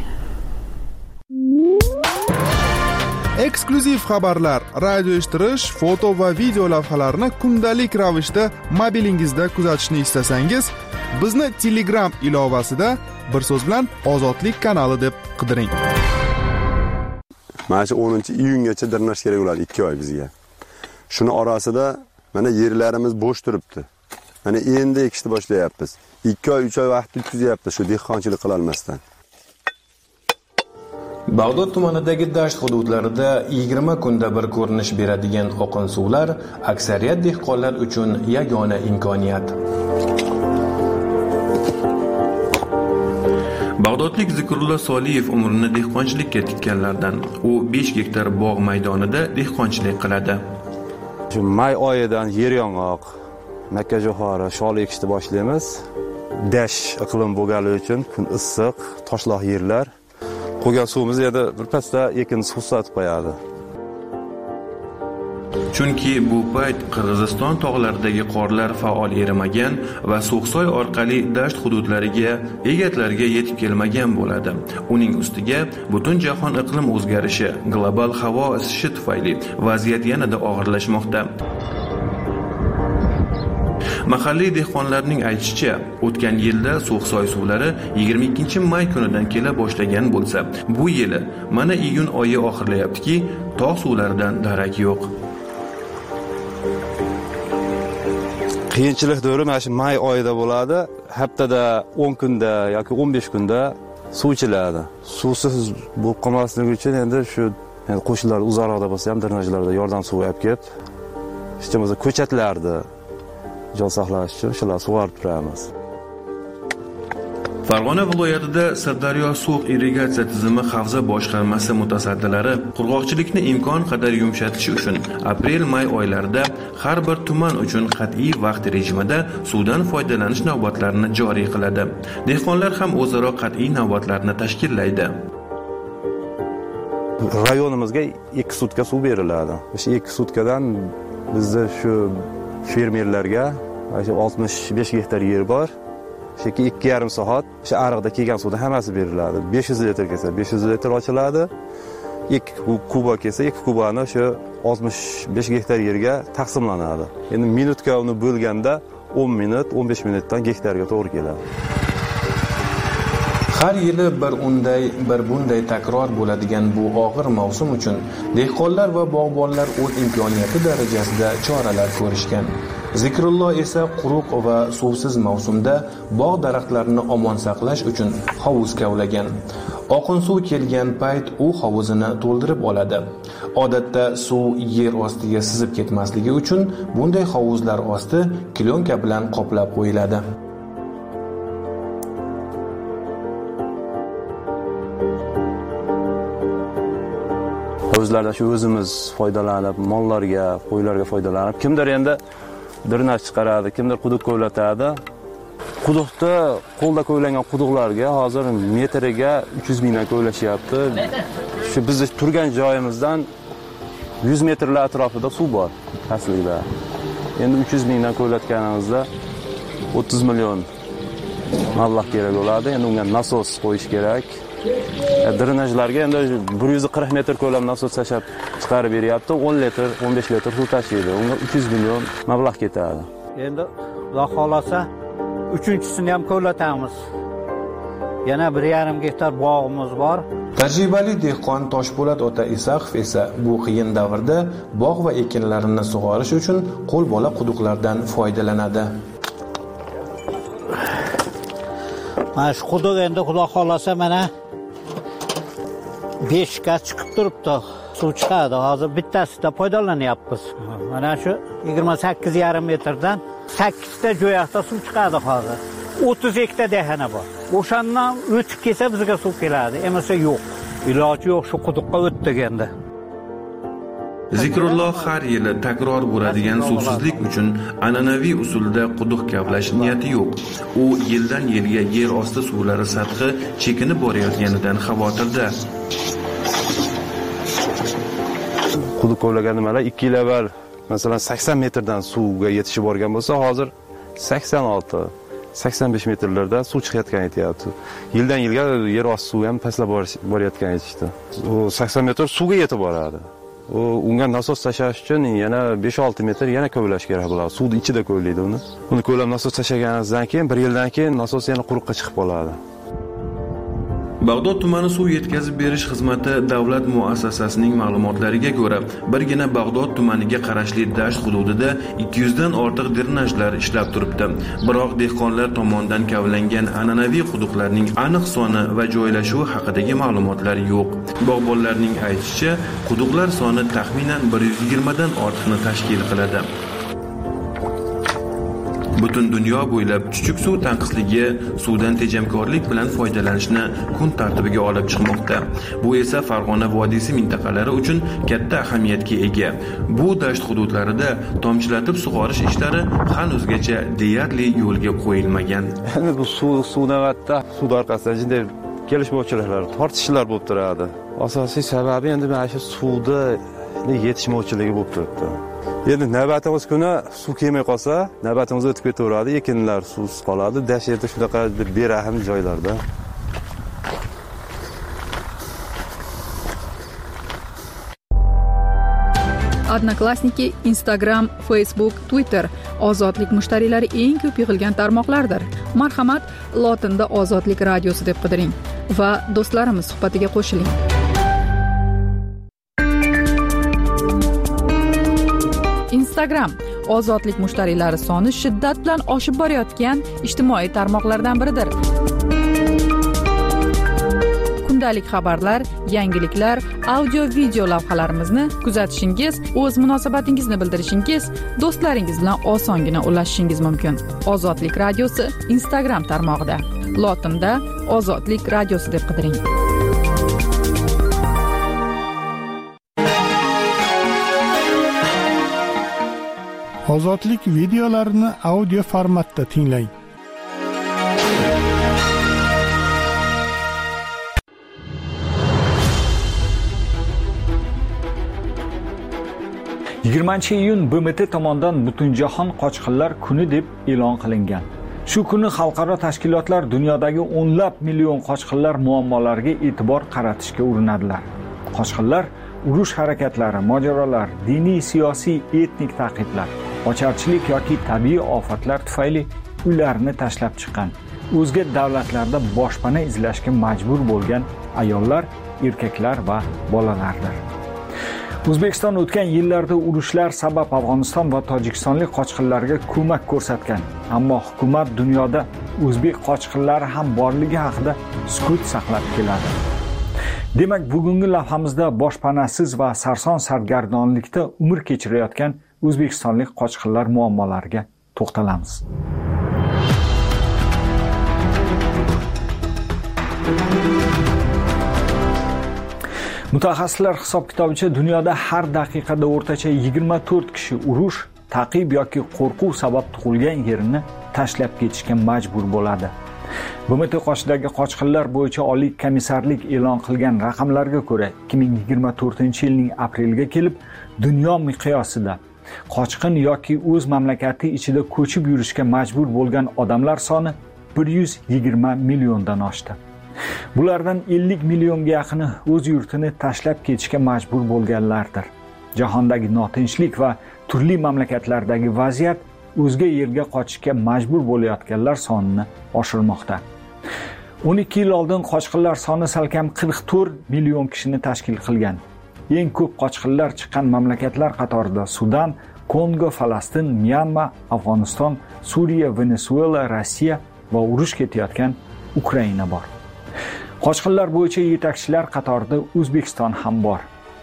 Eksklyuziv xabarlar, radio eshittirish, foto va video lavhalarni kundalik ravishda mobilingizda kuzatishni istasangiz, bizni Telegram ilovasida bir so'z bilan Ozodlik kanali deb qidiring. Mana shu o'ninchi iyungacha dirnash kerak bo'ladi, ikki oy bizga. Shuni orasida mana yerlarimiz bo'sh turibdi. Mana endi ekishni boshlayapmiz. ikki oy, uch oy vaqt o'tkazyapmiz shu dehqonchilik qila olmasdan. Bag'dod tumanidagi dasht hududlarida yigirma kunda bir ko'rinish beradigan oqin suvlar aksariyat dehqonlar uchun yagona imkoniyat. Bag'dodlik Zikrullo Soliyev umrini dehqonchilikka tikkanlardan. U besh gektar bog' maydonida dehqonchilik qiladi. Shu may oyidan yer yong'oq, makkajo'xori, shol ekishni boshlaymiz. Dash iqlim bo'lganligi uchun kun issiq, toshloq yerlar. Qolgan suvimiz yana bir pasda ekin suv sotib qo'yadi. Chunki bu payt Qirg'iziston tog'laridagi qorlar faol erimagan va So'g'soy orqali dasht hududlariga, egatlarga yetib kelmagan bo'ladi. Uning ustiga butun jahon iqlim o'zgarishi, global havo isishi tufayli vaziyat yanada og'irlashmoqda. Mahalliy dehqonlarning aytishicha, o'tgan yilda So'g'soy suvlari yigirma ikkinchi may kunidan kela boshlagan bo'lsa, bu yili mana iyun oyi oxirlayaptiki, tog' suvlaridan darak yo'q. Qiyinchilik davri mana shu may oyida bo'ladi. Haftada o'n kunda yoki o'n besh kunda suv ichiladi. Suvsiz bo'lib qolmasligi uchun endi shu endi qo'shnilar uzoqroqda bo'lsa ham drenajlarda yordam suvi olib kelib, hech bo'lmasa ko'chatlarni jon saqlash uchun shular sug'orib turamiz. Farg'ona viloyatida Sirdaryo suv irrigatsiya tizimi havza boshqarmasi mutasaddilari qurg'oqchilikni imkon qadar yumshatish uchun aprel-may oylarida har bir tuman uchun qat'iy vaqt rejimida suvdan foydalanish navbatlarini joriy qiladi. Dehqonlar ham o'zaro qat'iy navbatlarni tashkillaydi. Rayonimizga ikki sutka suv beriladi. O'sha ikki sutkadan bizda shu fermerlarga oltmish besh gektar yer bor. Sheki ikki yarim soat o'sha ariqda kelgan suvda hammasi beriladi. besh yuz litr kelsa besh yuz litr ochiladi. ikki kuba kelsa ikki kubani o'sha oltmish besh gektar yerga taqsimlanadi. Endi minutga uni bo'lganda o'n minut, o'n besh minutdan gektarga to'g'ri keladi. Har yili bir unday, bir bunday takror bo'ladigan bu og'ir mavsum uchun dehqonlar va bog'bonlar o'z imkoniyati darajasida choralar ko'rishgan. Zikrullo esa quruq va suvsiz mavsumda bog' daraxtlarini omon saqlash uchun hovuz kavlagan. Oqin suv kelgan payt u hovuzini to'ldirib oladi. Odatda suv yer ostiga sizib ketmasligi uchun bunday hovuzlar osti klonka bilan qoplab qo'yiladi. Hovuzlardan shu o'zimiz foydalanib, mollarga, qo'ylarga foydalanib, kimdir endi drenaj chiqaradi, kimdir quduq ko'latadi. Quduqda qo'lda ko'ylangan quduqlarga hozir metriga uch yuz mingdan ko'lashyapti. Shu biz turgan joyimizdan yuz metrlar atrofida suv bor pastlikda. Endi uch yuz mingdan ko'latganimizda o'ttiz million mablag' kerak bo'ladi. Endi unga nasos qo'yish kerak. Drenajlarga endi bir yuz qirq metr ko'lam nasos tashab chiqarib beryapti. o'n litr, o'n besh litr suv tashiydi. Unga uch yuz million mablag' ketadi. Endi Xudo xolasa uchinchisini ham ko'latamiz. Yana bir yarim gektar bog'imiz bor. Tajribali dehqon Toshpo'lat ota Isaqov esa bu qiyin davrda bog' va ekinlarini sug'orish uchun qo'lbola quduqlardan foydalanadi. Mana shu quduq endi Xudo xolasa mana besh ga chiqib turibdi. Suv chiqadi. Hozir bittasida foydalanyapmiz. Mana shu yigirma sakkiz yarim metrdan sakkiz ta jo'yaqda suv chiqadi hozir. o'ttiz hektar dehana bor. O'shandan o'tib kelsa bizga suv keladi. Emasa yo'q. Iloji yo'q shu quduqqa o'tdik endi. Zikrulloh har yili takror bo'ladigan suvsizlik uchun an'anaviy usulda quduq kavlash niyati yo'q. U yildan yilga yer osti suvlari sathi chekinib borayotganidan xavotirda. Quduq kovlagan nimalar ikki yil avval masalan sakson metrdan suvga yetishib borgan bo'lsa, hozir sakson olti sakson besh metrlarda suv chiqayotgan aytyapti. Yildan yilga yer osti suvi ham pastlab borayotgan aytishdi. U sakson metr suvga yetib boradi. U unga nasos tashash uchun yana besh olti metr yana kovlash kerak bo'ladi. Suvni ichida kovlaydi uni. Uni ko'lab nasos tashaganingizdan keyin bir yildan keyin nasos yana quruqqa chiqib qoladi. Bag'dod tumani suv yetkazib berish xizmati davlat muassasasining ma'lumotlariga ko'ra, birgina Bag'dod tumaniga qarashli dasht hududida ikki yuz dan ortiq drenajlar ishlab turibdi. Biroq dehqonlar tomonidan kavlangan an'anaviy quduqlarning aniq soni va joylashuvi haqidagi ma'lumotlar yo'q. Bog'bonlarning aytishicha, quduqlar soni taxminan bir yuz yigirma dan ortiqni tashkil qiladi. Butun dunyo bo'ylab chuchuk suv tanqisligi suvdan tejamkorlik bilan foydalanishni kun tartibiga olib chiqmoqda. Bu esa Farg'ona vodiysi mintaqalari uchun katta ahamiyatga ega. Bu dasht hududlarida tomchilatib sug'orish ishlari hanuzgacha deyarli yo'lga qo'yilmagan. Endi bu suv suvnavatda suv orqasidan jinday kelishmovchiliklar, tortishishlar bo'lib turadi. Asosiy sababi endi mana shu suvni yetishmovchiligi bo'lib turibdi. Endi navbatimiz kuni suv kelmay qolsa, navbatimiz o'tib ketaveradi, ekinlar suvsiz qoladi. Dashtda shunaqa berahm joylarda. Odnoklassniki, Instagram, Facebook, Twitter ozodlik mushtariylari eng ko'p yig'ilgan tarmoqlardir. Marhamat, lotinda Ozodlik radiosi deb qidiring va do'stlarimiz suhbatiga qo'shiling. Instagram ozodlik mushtariylari soni shiddat bilan oshib borayotgan ijtimoiy tarmoqlardan biridir. Kundalik xabarlar, yangiliklar, audio video lavhalarimizni kuzatishingiz, o'z munosabatingizni bildirishingiz, do'stlaringiz bilan osongina ulashishingiz mumkin. Ozodlik radiosi Instagram tarmog'ida. Lotinda Ozodlik radiosi deb qidiring. Ozodlik videolarini audio formatda tinglang. yigirmanchi iyun B M T tomonidan Butunjahon qochqinlar kuni deb e'lon qilingan. Shu kuni xalqaro tashkilotlar dunyodagi o'nlab million qochqinlar muammolariga e'tibor qaratishga urinadilar. Qochqinlar urush harakatlari, mojarolar, diniy, siyosiy, etnik ta'qiblar, ocharchilik yoki tabiiy ofatlar tufayli uylarini tashlab chiqqan, o'zga davlatlarda boshpana izlashga majbur bo'lgan ayollar, erkaklar va bolalardir. O'zbekiston o'tgan yillarda urushlar sabab Afg'oniston va Tojikistonlik qochqinlarga ko'mak ko'rsatgan, ammo hukumat dunyoda o'zbek qochqinlari ham borligi haqida sukut saqlab keladi. Demak, bugungi lavhamizda boshpanasiz va sarson sargardonlikda umr kechirayotgan o'zbekistonlik qochqinlar muammolariga to'xtalamiz. Mutaxassislar hisob-kitobicha dunyoda har daqiqada o'rtacha yigirma to'rt kishi urush, ta'qib yoki qo'rquv sabab tug'ilgan yerini tashlab ketishga majbur bo'ladi. B M T qoshidagi qochqinlar bo'yicha Oliy komissarlik e'lon qilgan raqamlarga ko'ra, ikki ming yigirma to'rtinchi yilning apreliga kelib, dunyo miqyosida qochqin yoki o'z mamlakati ichida ko'chib yurishga majbur bo'lgan odamlar soni bir yuz yigirma milliondan oshdi. Bulardan ellik millionga yaqini o'z yurtini tashlab ketishga majbur bo'lganlardir. Jahondagi notinchlik va turli mamlakatlardagi vaziyat o'zga yerga qochishga majbur bo'layotganlar sonini oshirmoqda. o'n ikki yil oldin qochqinlar soni salkam qirq to'rt million kishini tashkil qilgan. Eng ko'p qochqinlar chiqqan mamlakatlar qatorida Sudan, Kongo, Falastin, Myanma, Afg'oniston, Suriya, Venesuela, Rossiya va urush ketayotgan Ukraina bor. Qochqinlar bo'yicha yetakchilar qatorida O'zbekiston ham bor.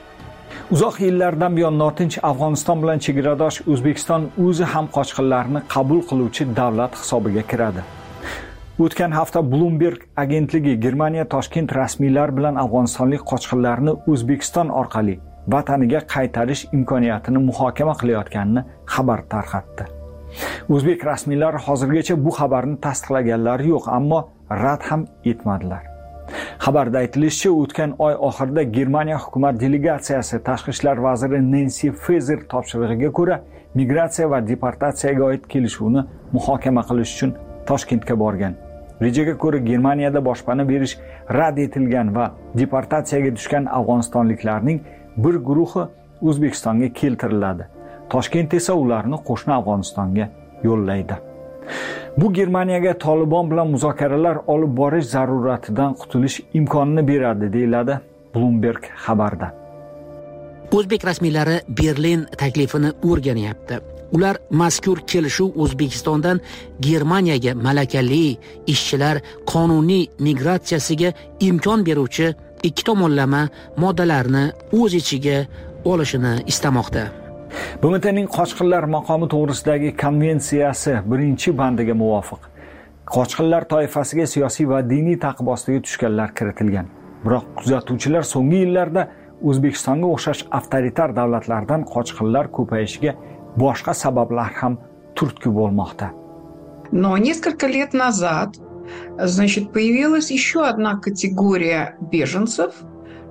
Uzoq yillardan buyon notinch Afg'oniston bilan chegaradosh O'zbekiston o'zi ham qochqinlarni qabul qiluvchi davlat hisobiga kiradi. O'tgan hafta Bloomberg agentligi Germaniya Toshkent rasmiylari bilan afg'onistonlik qochqinlarni O'zbekiston orqali vataniga qaytarish imkoniyatini muhokama qilayotganini xabar tarqatdi. O'zbek rasmiylari hozirgacha bu xabarni tasdiqlaganlari yo'q, ammo rad ham etmadilar. Xabarda aytilishicha, o'tgan oy oxirida Germaniya hukumat delegatsiyasi tashqi ishlar vaziri Nancy Faeser topshirig'iga ko'ra migratsiya va deportatsiyaga oid kelishuvni muhokama qilish uchun Toshkentga borgan. Rejaga ko'ra Germaniyada boshpana berish rad etilgan va deportatsiyaga tushgan afg'onistonliklarning bir guruhi O'zbekistonga keltiriladi. Toshkent esa ularni qo'shni Afg'onistonga yo'llaydi. Bu Germaniyaga Tolibon bilan muzokaralar olib borish zaruratidan qutulish imkonini beradi, deyiladi Bloomberg xabarda. O'zbek rasmiylari Berlin taklifini o'rganyapti. Ular mazkur kelishuv O'zbekistondan Germaniyaga malakali ishchilar qonuniy migratsiyasiga imkon beruvchi ikki tomonlama moddalarni o'z ichiga olishini istamoqda. B M T'ning qochqinlar maqomi to'g'risidagi konvensiyasi birinchi bandiga muvofiq qochqinlar toifasiga siyosiy va diniy ta'qib ostiga tushganlar kiritilgan. Biroq kuzatuvchilar so'nggi yillarda O'zbekistonga o'xshash avtoritar davlatlardan qochqinlar ko'payishiga boshqa sabablar ham turtki bo'lmoqda. Но несколько лет назад, значит, появилась еще одна категория беженцев.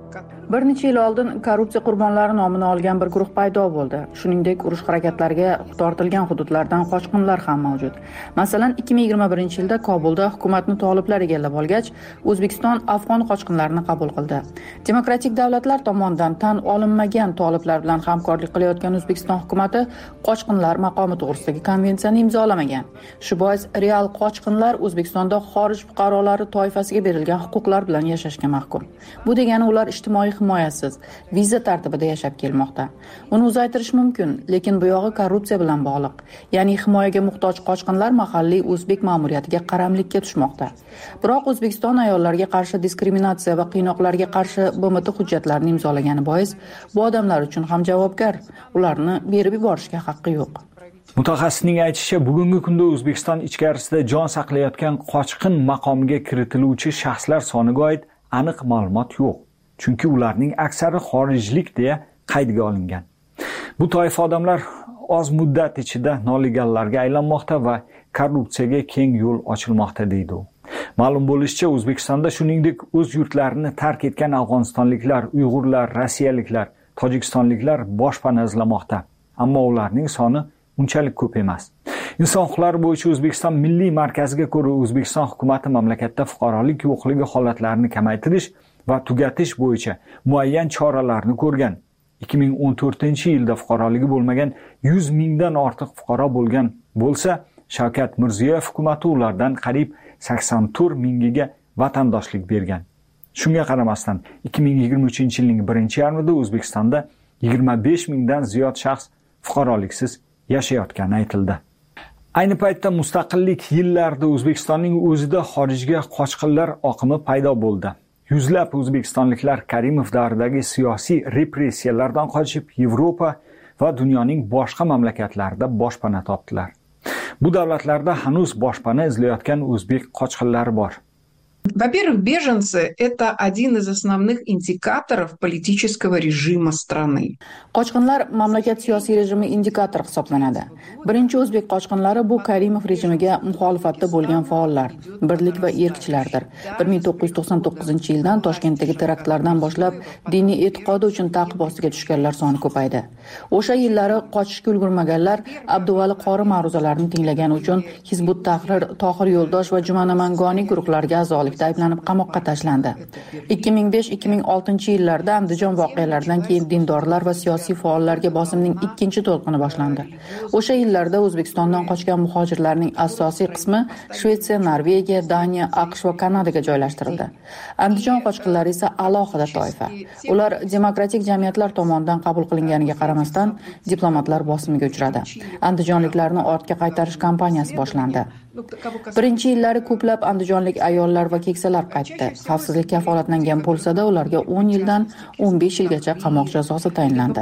Bir necha yil oldin korrupsiya qurbonlari nomini olgan bir guruh paydo bo'ldi. Shuningdek, urush harakatlariga tortilgan hududlardan qochqinlar ham mavjud. Masalan, ikki ming yigirma birinchi yilda Kobulda hukumatni toliblar egallab olgach, O'zbekiston afg'on qochqinlarini qabul qildi. Demokratik davlatlar tomonidan tan olinmagan toliblar bilan hamkorlik qilayotgan O'zbekiston hukumatı qochqinlar maqomi to'g'risidagi konvensiyani imzolamagan. Shu bois real qochqinlar O'zbekistonda xorij fuqarolari toifasiga berilgan huquqlar bilan yashashga mahkum. Bu degani ular ijtimoiy himoyasiz, viza tartibida yashab kelmoqda. Uni uzaytirish mumkin, lekin bu yog'i korrupsiya bilan bog'liq. Ya'ni himoyaga muhtoj qochqinlar mahalliy o'zbek ma'muriyatiga qaramlikka tushmoqda. Biroq O'zbekiston ayollarga qarshi diskriminatsiya va qiynoqlarga qarshi B M T hujjatlarini imzolagani bois, bu odamlar uchun ham javobgar. Ularni berib yuborishga haqqi yo'q. Mutaxassisning aytishicha, bugungi kunda O'zbekiston ichkarisida jon saqlayotgan qochqin maqomiga kiritiluvchi shaxslar soniga oid aniq ma'lumot yo'q. Chunki ularning aksari xorijlik deya qaydga olingan. Bu toifa odamlar oz muddat ichida noliganlarga aylanmoqda va korrupsiyaga keng yo'l ochilmoqda deydi u. Ma'lum bo'lishicha, O'zbekistonda shuningdek o'z yurtlarini tark etgan afg'onistonliklar, uyg'urlar, rossiyaliklar, tojikistonliklar boshpana izlamoqda. Ammo ularning soni unchalik ko'p emas. Inson huquqlari bo'yicha O'zbekiston Milliy markaziga ko'ra, O'zbekiston hukumatı mamlakatda fuqarolik yo'qligi holatlarini kamaytirish va tugatish bo'yicha muayyan choralarni ko'rgan. ikki ming o'n to'rtinchi yilda fuqaroligi bo'lmagan yuz mingdan ortiq fuqaro bo'lgan bo'lsa, Shavkat Mirziyoyev hukumatı ulardan qariyb sakson to'rt mingiga vatandoshlik bergan. Shunga qaramasdan, ikki ming yigirma uchinchi yilning birinchi yarmida O'zbekistonda yigirma besh mingdan ziyod shaxs fuqaroliksiz yashayotgani aytildi. Ayni paytda mustaqillik yillarida O'zbekistonning o'zida xorijga qochqinlar oqimi paydo bo'ldi. Yuzlab o'zbekistonliklar Karimov davridagi siyosiy repressiyalardan qochib Yevropa va dunyoning boshqa mamlakatlarida boshpana topdilar. Bu davlatlarda hanuz boshpana izlayotgan o'zbek qochqinlari bor. Во-первых, беженцы – это один из основных индикаторов политического режима страны. Qochqinlar mamlakat siyosiy rejimi indikatori hisoblanadi. Birinchi o'zbek qochqinlari bu Karimov rejimiga muxolifatda bo'lgan faollar, birlik va erkchilardir. bir ming to'qqiz yuz to'qson to'qqizinchi yildan Toshkentdagi teraktlardan boshlab diniy e'tiqodi uchun ta'qib ostiga tushganlar soni ko'paydi. O'sha yillari qochishga ulgurmaganlar Abduvali Qori ma'ruzalarini tinglagan uchun Hizbut Tahrir, Tohir Yo'ldosh va Jumana Mangoni guruhlariga a'zolik ayblanib qamoqqa tashlandi. ikki ming besh ikki ming oltinchi yillarda Andijon voqealaridan keyin dindorlar va siyosiy faollarga bosimning ikkinchi to'lqini boshlandi. O'sha yillarda O'zbekistondan qochgan muhojirlarning asosiy qismi Shvetsiya, Norvegiya, Daniya, AQSh va Kanadaga joylashtirildi. Andijon qochqinlari esa alohida toifa. Ular demokratik jamiyatlar tomonidan qabul qilinganiga qaramasdan diplomatlar bosimiga uchradi. Andijonliklarni ortga qaytarish kampaniyasi boshlandi. Birinchi yillari ko'plab andijonlik ayollar va keksalar qaytdi. Xavfsizlik kafolatlangan bo'lsa-da, ularga o'n yildan o'n besh yilgacha qamoq jazosi tayinlandi.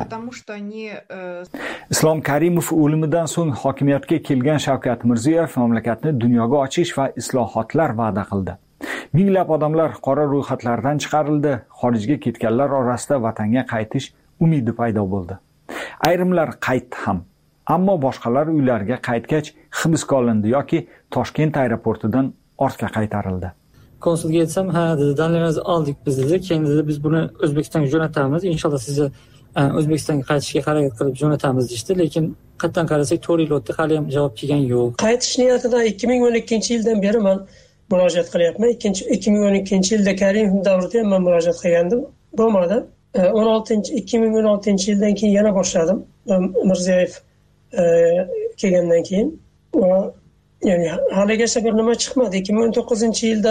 Islom Karimov o'limidan so'ng hokimiyatga kelgan Shavkat Mirziyoyev mamlakatni dunyoga ochish va islohotlar va'da qildi. Minglab odamlar qora ro'yxatlardan chiqarildi, xorijga ketganlar orasida vatanga qaytish umidi paydo bo'ldi. Ayrimlar qaytdi ham. Ammo boshqalar uylariga qaytgach hibsga olindi yoki Toshkent aeroportidan ortga qaytarildi. Konsulga aytsam, ha dedi, dalillarimizni oldik biz dedi. Keyin dedi, biz buni O'zbekistonga jo'natamiz. Inshaalloh sizni O'zbekistonga qaytishga harakat qilib jo'natamiz deydi, lekin qatdan qarasak to'rt yil o'tdi, hali ham javob kelgan yo'q. Qaytish niyatida ikki ming o'n ikkinchi yildan beri men murojaat qilyapman. ikki ming o'n ikkinchi yilda Karimov davrida ham men murojaat qilgandim. Bo'lmadi. o'n oltinchi ikki ming o'n oltinchi yildan keyin yana boshladim. Mirziyoyev kelgandan keyin va ya'ni haligacha bir nima chiqmadi. ikki ming o'n to'qqizinchi yilda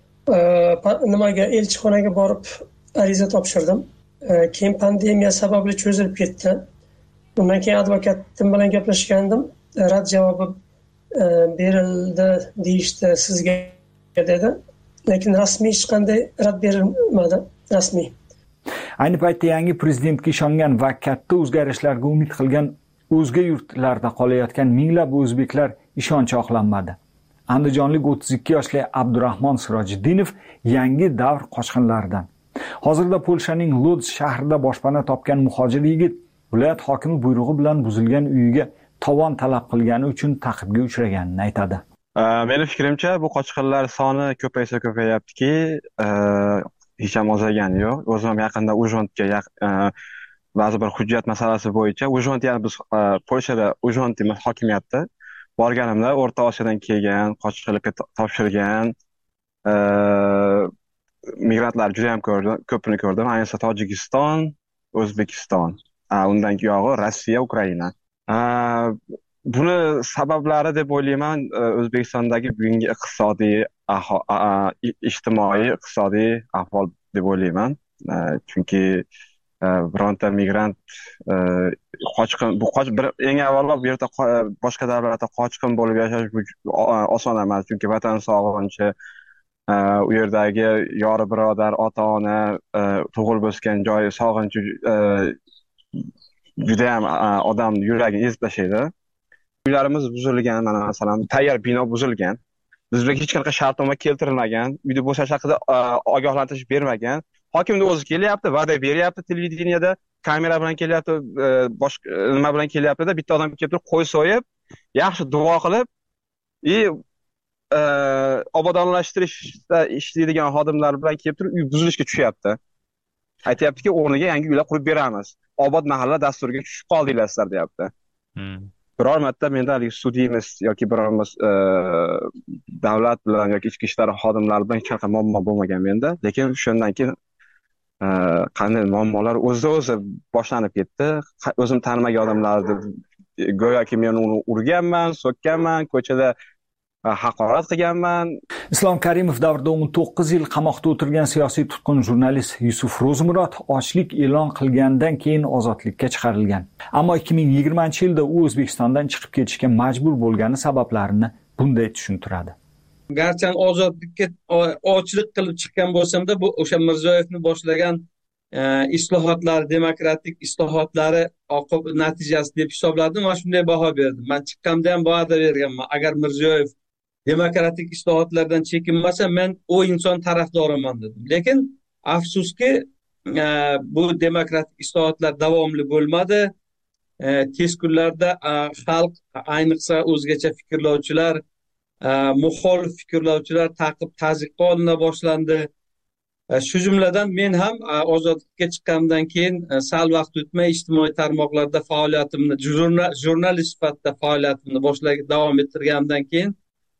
nimaga elchixonaga borib ariza topshirdim. Keyin pandemiya sababli cho'zilib ketdi. Undan keyin advokatim bilan gaplashgandim. Rad javobi berildi deyishdi sizga dedi. Lekin rasmiy hech qanday rad berilmadi, rasmiy. Ayni paytda yangi prezidentga ishongan va katta o'zgarishlarga umid qilgan o'zga yurtlarda qolayotgan minglab o'zbeklar ishonchi oqlanmadi. Andijonlik o'ttiz ikki yoshli Abdurahmon Sirojiddinov yangi davr qochqinlaridan. Hozirda Polshaning Lodz shahrida boshpana topgan muhojir yigit viloyat hokimi buyrug'i bilan buzilgan uyiga tovon talab qilgani uchun ta'qibga uchraganini aytadi. Mening fikrimcha, bu qochqinlar soni ko'paysa ko'payaptiki, hech ham ozagani yo'q. O'zim ham yaqinda Ujondga ba'zi bir hujjat masalasi bo'yicha Ujond, ya'ni biz Polshada Ujond hokimiyatda borganimda O'rta Osiyodan kelgan, qochqinlikka topshirgan migrantlar juda ham ko'rdim, ko'pini ko'rdim. Ayniqsa Tojikiston, O'zbekiston, undan keyog'i Rossiya, Ukraina. Buni sabablari deb o'ylayman, O'zbekistondagi bugungi iqtisodiy, ijtimoiy, iqtisodiy ahvol deb o'ylayman. Chunki bironta migrant qochqin, bu qoch bir eng avvalo bu yerda boshqa davlatda qochqin bo'lib yashash oson emas, chunki vatan sog'inchi, u yerdagi yori birodar, ota-ona, tug'ilib o'sgan joyi sog'inchi juda ham odam yuragini ezib tashlaydi. Uylarimiz buzilgan, mana masalan, tayyor bino buzilgan. Bizga hech qanaqa shartnoma keltirilmagan, uyda bo'shash haqida ogohlantirish bermagan. Hokimning o'zi kelyapti, va'da beryapti, televideniyada kamera bilan kelyapti, boshqa nima bilan kelyapti-da, bitta odam kelib turib qo'y so'yib, yaxshi duo qilib, и obodonlashtirishda ishlaydigan xodimlar bilan kelib turib uy buzilishga tushyapti. Aytayaptiki, o'rniga yangi uylar qurib beramiz. Obod mahalla dasturiga tushib qoldinglar sizlar, deyapti. Biror marta menda hali sudimiz yoki birorimiz davlat bilan yoki ichki ishlar xodimlari bilan hech qanaqa muammo bo'lmagan menda, lekin shundan keyin qanday muammolar o'zi-o'zi boshlanib ketdi. O'zim tanimagan odamlarni go'yoki men uni urganman, so'kkanman, ko'chada haqorat qilganman. Islom Karimov davrida o'n to'qqiz yil qamoqda o'tirgan siyosiy tutqun jurnalist Yusuf Ro'zmurod ochlik e'lon qilgandan keyin ozodlikka chiqarilgan. Ammo ikki ming yigirmanchi yilda u O'zbekistondan chiqib ketishga majbur bo'lgani sabablarini bunday tushuntiradi. Garchi ozodlikka ochlik qilib chiqqan bo'lsam-da, bu o'sha Mirziyoyevning boshlagan islohotlar, demokratik islohotlari oqib natijasi deb hisobladim va shunday baho berdim. Men chiqqanimda ham va'da berganman. Agar Mirziyoyev demokratik islohotlardan chekinmasa, men o inson tarafdoriman dedim. Lekin afsuski, bu demokratik islohotlar davomli bo'lmadi. Tez kunlarda xalq, ayniqsa o'zgacha fikrlovchilar, muxolif fikrlovchilar ta'qib tazyiqqa olina boshlandi. Shu jumladan men ham ozodlikka chiqqandan keyin sal vaqt o'tmay ijtimoiy tarmoqlarda faoliyatimni, jurnalist sifatida faoliyatimni boshlab davom ettirgandan keyin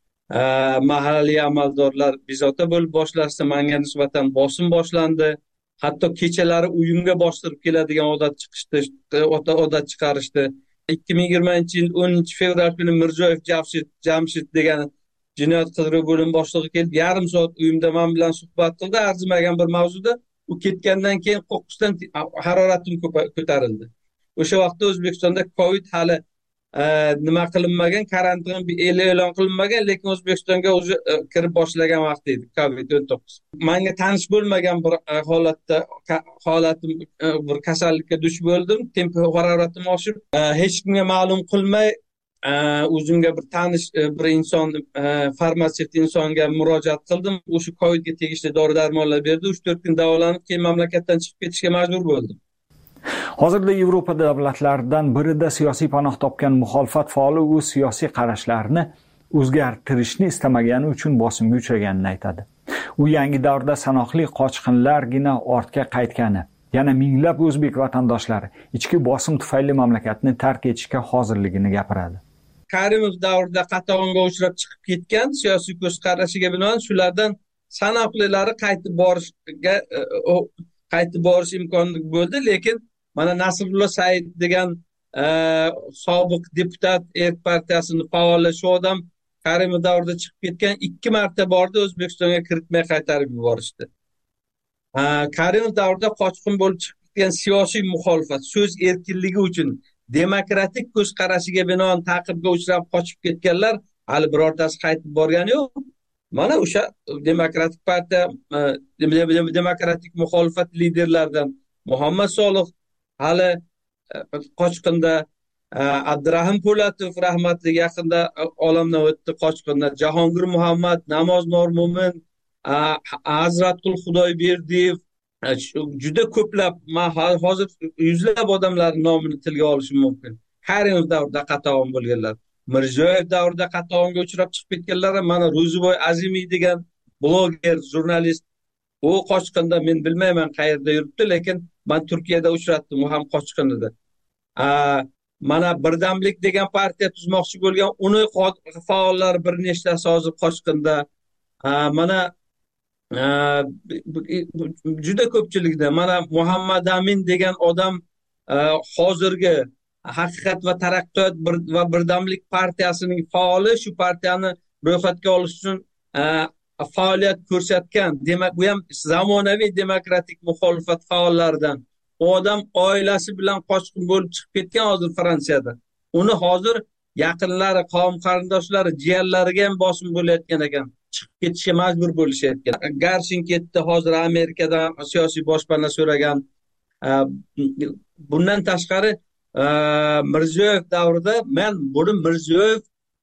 mahalliy amaldorlar bezovta bo'lib boshlashdi, menga nisbatan bosim boshlandi. Hatto kechalari uyimga bostirib keladigan odat chiqishdi, odat chiqarishdi. ikki ming yigirmanchi yil o'ninchi fevral kuni Mirziyoyev Jamshid Jamshid degan jinoyat qidiruv bo'limi boshlig'i kelib, yarim soat uyimda men bilan suhbat qildi, arzimagan bir mavzuda. U ketgandan keyin qo'qqisdan haroratim ko'tarildi. O'sha vaqtda O'zbekistonda Covid hali nima qilinmagan, karantin e'lon qilinmagan, lekin O'zbekistonga o'zi kirib boshlagan vaqt edi Covid o'n to'qqiz. Menga tanish bo'lmagan bir holatda holatim bir kasallikka duch bo'ldim, temperatur haroratim oshib, hech kimga ma'lum qilmay o'zimga bir tanish bir inson, farmatsevt insonga murojaat qildim. O'sha Covidga tegishli dori-darmonlar berdi. uch to'rt kun davolanib, keyin mamlakatdan chiqib ketishga majbur bo'ldim. Hozirda Yevropa davlatlaridan birida siyosiy panoh topgan muxolifat faoli o'z siyosiy qarashlarini o'zgartirishni istamagani uchun bosimga uchraganini aytadi. U yangi davrda sanoqli qochqinlargina ortga qaytgani, yana minglab o'zbek vatandoshlari ichki bosim tufayli mamlakatni tark etishga hozirligini gapiradi. Karimov davrida qatag'onga uchrab chiqib ketgan siyosiy ko'z qarashiga binoan shulardan sanoqlilari qaytib borishga qaytib borish imkoni bo'ldi, lekin mana Nasrullo Said degan sobiq deputat, Erk partiyasining faoli, shu odam Karimov davrida chiqib ketgan, ikki marta bordi, O'zbekistonga kiritmay qaytarib yuborishdi. Karimov davrida qochqin bo'lib chiqib ketgan siyosiy muxolifat so'z erkinligi uchun demokratik ko'z qarashiga binoan ta'qibga uchrab qochib ketganlar hali birortasi qaytib borgani yo'q. Mana o'sha demokratik partiya, demokratik muxolifat liderlaridan Muhammad Solih hali qochqinda, Abdurahim Po'latov rahmatli yaqinda olamdan o'tdi qochqinda, Jahongir Muhammad, Namoz Normo'min, Hazratqul Xudoyberdiyev, juda ko'plab, men hozir yuzlab odamlarning nomini tilga olishim mumkin. Karimov davrida qatag'on bo'lganlar, Mirziyoyev davrida qatag'onga uchrab chiqib ketganlar, mana Ro'ziboy Azimiy degan bloger, jurnalist, u qochqinda men bilmayman qayerda yuribdi, lekin men Turkiyada uchratdim, u ham qochqin edi. Mana Birdamlik degan partiya tuzmoqchi bo'lgan, uni faollari bir nechtasi hozir qochqinda. Mana juda ko'pchilikda, mana Muhammad Amin degan odam hozirgi Haqiqat va taraqqiyot va Birdamlik partiyasining faoli, shu partiyani ro'yxatga olish uchun faoliyat ko'rsatgan. Demak, bu ham zamonaviy demokratik muxolifat faollaridan. U odam oilasi bilan qochqin bo'lib chiqib ketgan hozir Fransiyada. Uni hozir yaqinlari, qavm qarindoshlari, jiyanlariga ham bosim bo'layotgan ekan. Chiqib ketishga majbur bo'lishayotgan. Garshin ketdi, hozir Amerikadan siyosiy boshpana so'ragan. Bundan tashqari Mirziyoyev davrida men buni Mirziyoyev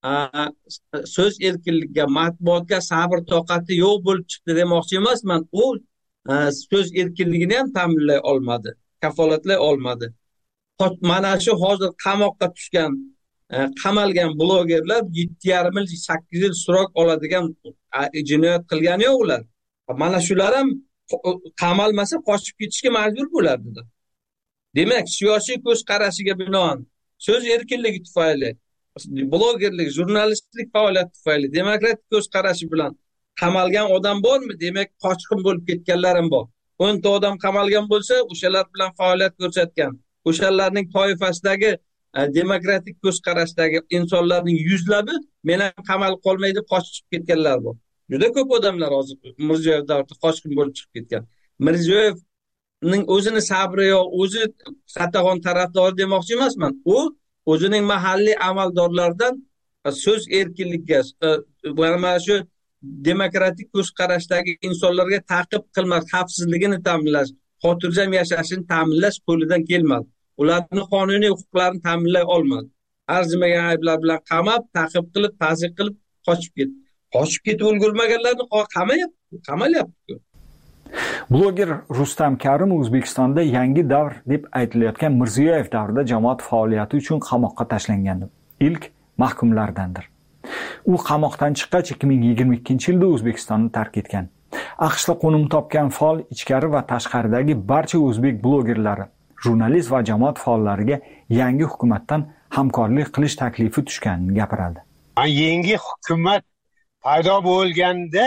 so'z erkinligiga, matbuotga sabr toqati yo'q bo'lib chiqdi demoqchi emasman. U so'z erkinligini ham ta'minlay olmadi, kafolatlay olmadi. Mana shu hozir qamoqqa tushgan, qamalgan blogerlar yetti yarim yil, sakkiz yil surok oladigan jinoyat qilgani yo'q ular. Mana shular ham qamalmasa qochib ketishga majbur bo'lardi. Demak, siyosiy ko'z qarashiga binoan so'z erkinligi tufayli, blogerlik, jurnalistlik faoliyati tufayli demokratik ko'z qarashi bilan qamalgan odam bormi? Demak, qochqin bo'lib ketganlar ham bor. o'nta odam qamalgan bo'lsa, o'shalar bilan faoliyat ko'rsatgan, o'shalarning toifasidagi demokratik ko'z qarashdagi insonlarning yuzlabi men ham qamalib qolmaydi, qochib ketganlar bor. Juda ko'p odamlar hozir Mirziyoyev davrida qochqin bo'lib chiqib ketgan. Mirziyoyev ning o'zini sabri yo'q, o'zi qatag'on tarafdor demoqchi emasman. U o'zining mahalliy amaldorlaridan so'z erkinligiga, mana shu demokratik ko'z qarashdagi insonlarga ta'qib qilmas, xavfsizligini ta'minlash, xotirjam yashashini ta'minlash qo'lidan kelmadi. Ularning qonuniy huquqlarini ta'minlay olmadi. Arzimagan ayblar bilan qamab, ta'qib qilib, ta'zir qilib qochib ketdi. Qochib ketib ulgurmaganlarni qamayapti, qamalyapti. Bloger Rustam Karim O'zbekistonda yangi davr deb aytilayotgan Mirziyoyev davrida jamoat faoliyati uchun qamoqqa tashlangandi. Ilk mahkumlardandir. U qamoqdan chiqqach ikki ming yigirma ikkinchi yilda O'zbekistonni tark etgan. AQShda qo'nim topgan faol ichkari va tashqaridagi barcha o'zbek blogerlari, jurnalist va jamoat faollariga yangi hukumatdan hamkorlik qilish taklifi tushganini gapiradi. Yangi hukumat paydo bo'lganda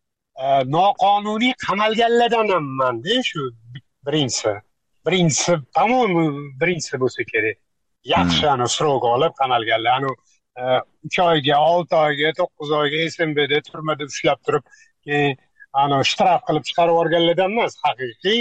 noqonuniy qamalganlardan hamman-da, shu birinchisi. Birinchisi, tamom birinchisi bo'lsa kerak. Yaxshi ana srok olib qamalganlar. Ana uch oyga, olti oyga, to'qqiz oyga S M B'da turmada ushlab turib, keyin ana shtraf qilib chiqarib yuborganlardan emas, haqiqiy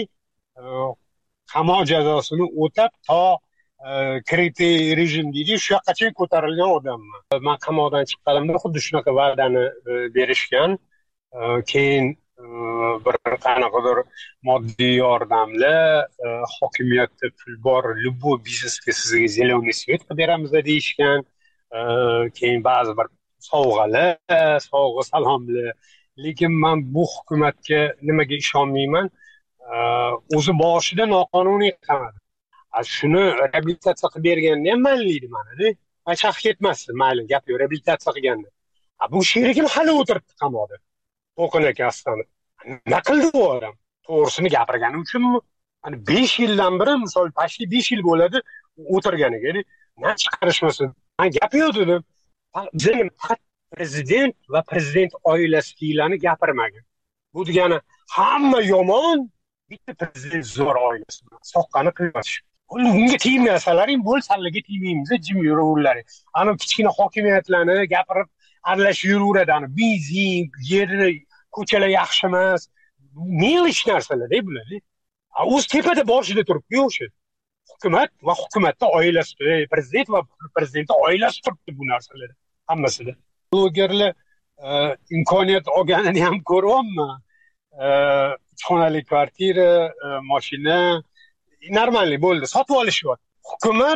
qamoq jazosini o'tab to kritiy rejim deydi, shu yoqqacha ko'tarilgan odamman. Men qamoqdan chiqqanimda xuddi shunaqa va'dani berishgan. Keyin bir qanaqadir moddiy yordamlar, hokimiyatda pul bor, любой biznesga sizga zeleный svet qilib beramiz deyishgan. Keyin ba'zi bir sovg'alar, sovg'a salomlar. Lekin men bu hukumatga nimaga ishonmayman? O'zi boshida noqonuniy qamadi. Shuni reabilitatsiya qilib berganda ham mayli mana-da. Achaq ketmasdi, mayli gap yo'q, reabilitatsiya qilganda. Bu sherigim hali o'tiribdi qamoqda. To'qin akasidan. Nima qildi u odam? To'g'risini gapirgani uchunmi? Hani besh yildan beri, misol pashli besh yil bo'ladi o'tirganiga, na chiqarishmasin. Men gap yo'q dedim. Bizning prezident va prezident oilasidagilarni gapirmagan. Bu degani hamma yomon, bitta prezident zo'r oilasi bilan soqqani qilmash. Unga tegmasalaring bo'lsanlarga tegmaymiz, jim yuraverlar. Ana kichkina hokimiyatlarni gapirib aralashib yuraveradi. Ana benzin, yer, ko'chalar yaxshi emas. Melish narsalar-da bular. O'z tepada boshida turibdi o'sha. Hukumat va hukumatda oilasi, prezident va prezidentning oilasi turibdi bu narsalar hammasida. Blogerlar imkoniyat olganini ham ko'ryapman. uch xonali kvartira, mashina normalniy bo'ldi, sotib olishyapti. Hukumat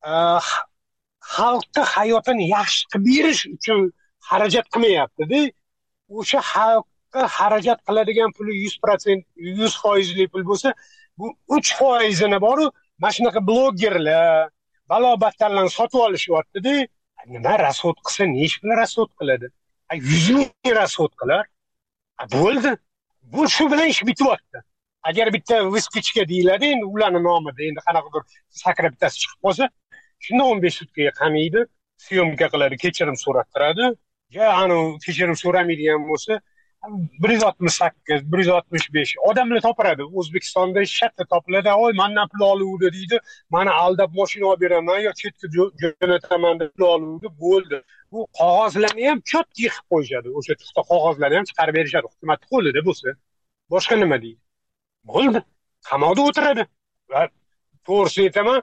xalqning hayotini yaxshi qilib berish uchun xarajat qilmayapti-da. O'sha xalqqa xarajat qiladigan puli yuz foiz, yuz foizli pul bo'lsa, bu uch foizini boru mana shunaqa blogerlar balo-battarlarni sotib olishyapti-da. Nima rasxod qilsa, necha pul rasxod qiladi? yuz ming rasxod qilar. Bo'ldi. bu shu bilan ish bityapti. Agar bitta viskichka deyiladi, endi ularni nomida endi qanaqadir sakrab bittasi chiqib qolsa, shunda o'n besh sutkaga qamaydi, syomka qiladi, kechirim so'rattiradi. Ya ani kechirim so'ramaydigan bo'lsa, bir yuz oltmish sakkiz, bir yuz oltmish besh odamlar topiradi. O'zbekistonda shatta topiladi. Oy, mendan pul oluvdi deydi. Meni aldab mashina olib beraman yo chetga jo'nataman deb pul oluvdi, bo'ldi. Bu qog'ozlarni ham cho'tki qilib qo'yishadi. O'sha tuxta qog'ozlarni ham chiqarib berishadi hukumat qo'lida bo'lsa. Boshqa nima deydi? Bo'ldi. Qamoqda o'tiradi. Va to'g'risini aytaman,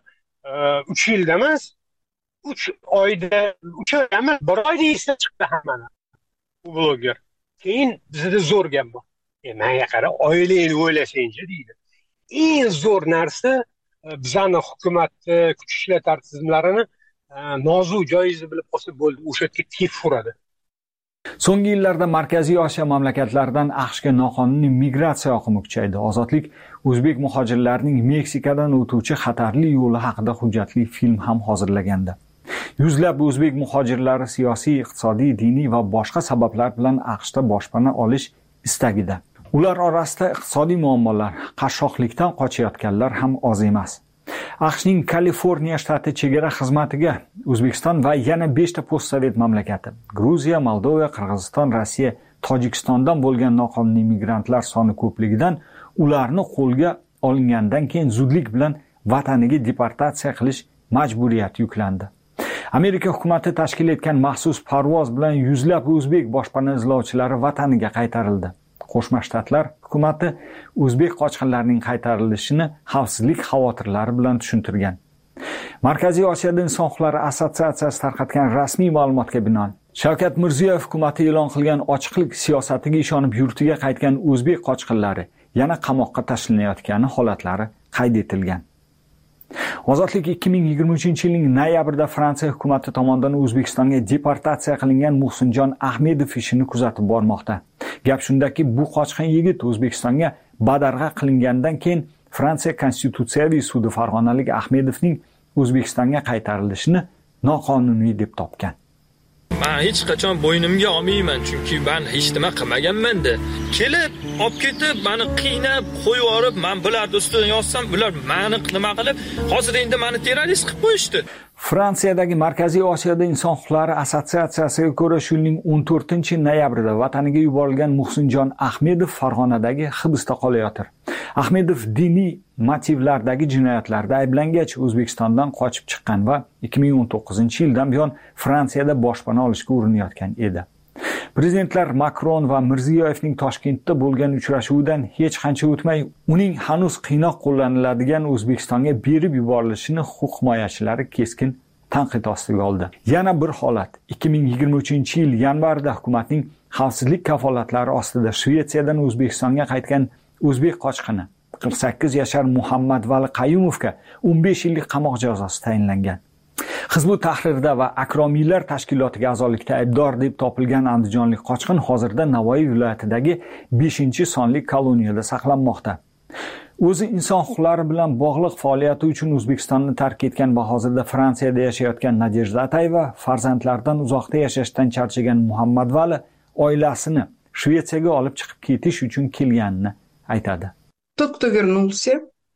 uch yilda emas, uch oyda, uch oy emas, bir oyda esda chiqdi hammani. Bu bloger. Keyin bizda zo'r gap bor. E, menga qara, oilangni o'ylasangchi deydi. Eng zo'r narsa bizani hukumatni, kuch ishlatma tizimlarini nozu joyizni bilib qolsa bo'ldi, o'sha yerga tepib uradi. So'nggi yillarda Markaziy Osiyo mamlakatlaridan AQShga noqonuniy migratsiya oqimi kuchaydi. Ozodlik o'zbek muhojirlarining Meksikadan o'tuvchi xatarli yo'li haqida hujjatli film ham hozirlagandi. Yuzlab o'zbek muhojirlari siyosiy, iqtisodiy, diniy va boshqa sabablar bilan AQShda boshpana olish istagida. Ular orasida iqtisodiy muammolar, qashshoqlikdan qochayotganlar ham oz emas. AQShning Kaliforniya shtati chegara xizmatiga O'zbekiston va yana besh ta postsovet mamlakati, Gruziya, Moldova, Qirg'iziston, Rossiya, Tojikistondan bo'lgan noqonuniy migrantlar soni ko'pligidan ularni qo'lga olingandan keyin zudlik bilan vataniga deportatsiya qilish majburiyati yuklandi. Amerika hukumati tashkil etgan maxsus parvoz bilan yuzlab o'zbek boshpana izlovchilari vataniga qaytarildi. Qo'shma Shtatlar hukumati o'zbek qochqinlarining qaytarilishini xavfsizlik xavotirlari bilan tushuntirgan. Markaziy Osiyoda inson huquqlari assotsiatsiyasi tarqatgan rasmiy ma'lumotga binoan Shavkat Mirziyoyev hukumati e'lon qilgan ochiqlik siyosatiga ishonib yurtiga qaytgan o'zbek qochqinlari yana qamoqqa tashlanayotgani holatlari qayd etilgan. Ozodlik ikki ming yigirma uchinchi yilning noyabrida Fransiya hukumati tomonidan O'zbekistonga deportatsiya qilingan Muhsinjon Ahmedov ishini kuzatib bormoqda. Gap shundaki, bu qochqin yigit O'zbekistonga badarg'a qilingandan keyin Fransiya Konstitutsiyaviy sudi farg'onalik Ahmedovning O'zbekistonga qaytarilishini noqonuniy deb topgan. Men hech qachon bo'ynimga olmayman, chunki men hech nima qilmaganman-da. Kelib, olib ketib, meni qiynab, qo'yib yorib, men bularning ustidan yozsam, ular meni nima qilib, hozir endi meni terrorist qilib qo'yishdi. Fransiyadagi Markaziy Osiyoda inson huquqlari assotsiatsiyasiga ko'ra, shu yilning o'n to'rtinchi noyabrida vataniga yuborilgan Muhsinjon Ahmedov Farg'onadagi hibsda qolayotir. Ahmedov diniy motivlardagi jinoyatlarda ayblangach O'zbekistondan qochib chiqqan va ikki ming o'n to'qqizinchi yildan buyon Fransiyada boshpana olishga urinayotgan edi. Prezidentlar Makron va Mirziyoyevning Toshkentda bo'lgan uchrashuvidan hech qancha o'tmay, uning hanuz qiynoq qo'llaniladigan O'zbekistonga berib yuborilishini huquq himoyachilari keskin tanqid ostiga oldi. Yana bir holat, ikki ming yigirma uchinchi yil yanvarida hukumatning xavfsizlik kafolatlari ostida Shvetsiyadan O'zbekistonga qaytgan o'zbek qochqini qirq sakkiz yashar Muhammadvali Qayumovga o'n besh yillik qamoq jazosi tayinlangan. Hizbut Tahrirda va Akromiylar tashkilotiga a'zolikda aybdor deb topilgan andijonlik qochqin hozirda Navoiy viloyatidagi beshinchi sonli koloniyada saqlanmoqda. O'zi inson huquqlari bilan bog'liq faoliyati uchun O'zbekistonni tark etgan va hozirda Fransiyada yashayotgan Nadejda Atayeva farzandlaridan uzoqda yashashdan charchagan Muhammadvali oilasini Shvetsiyaga olib chiqib ketish uchun kelganini aytadi. Тот, кто вернулся,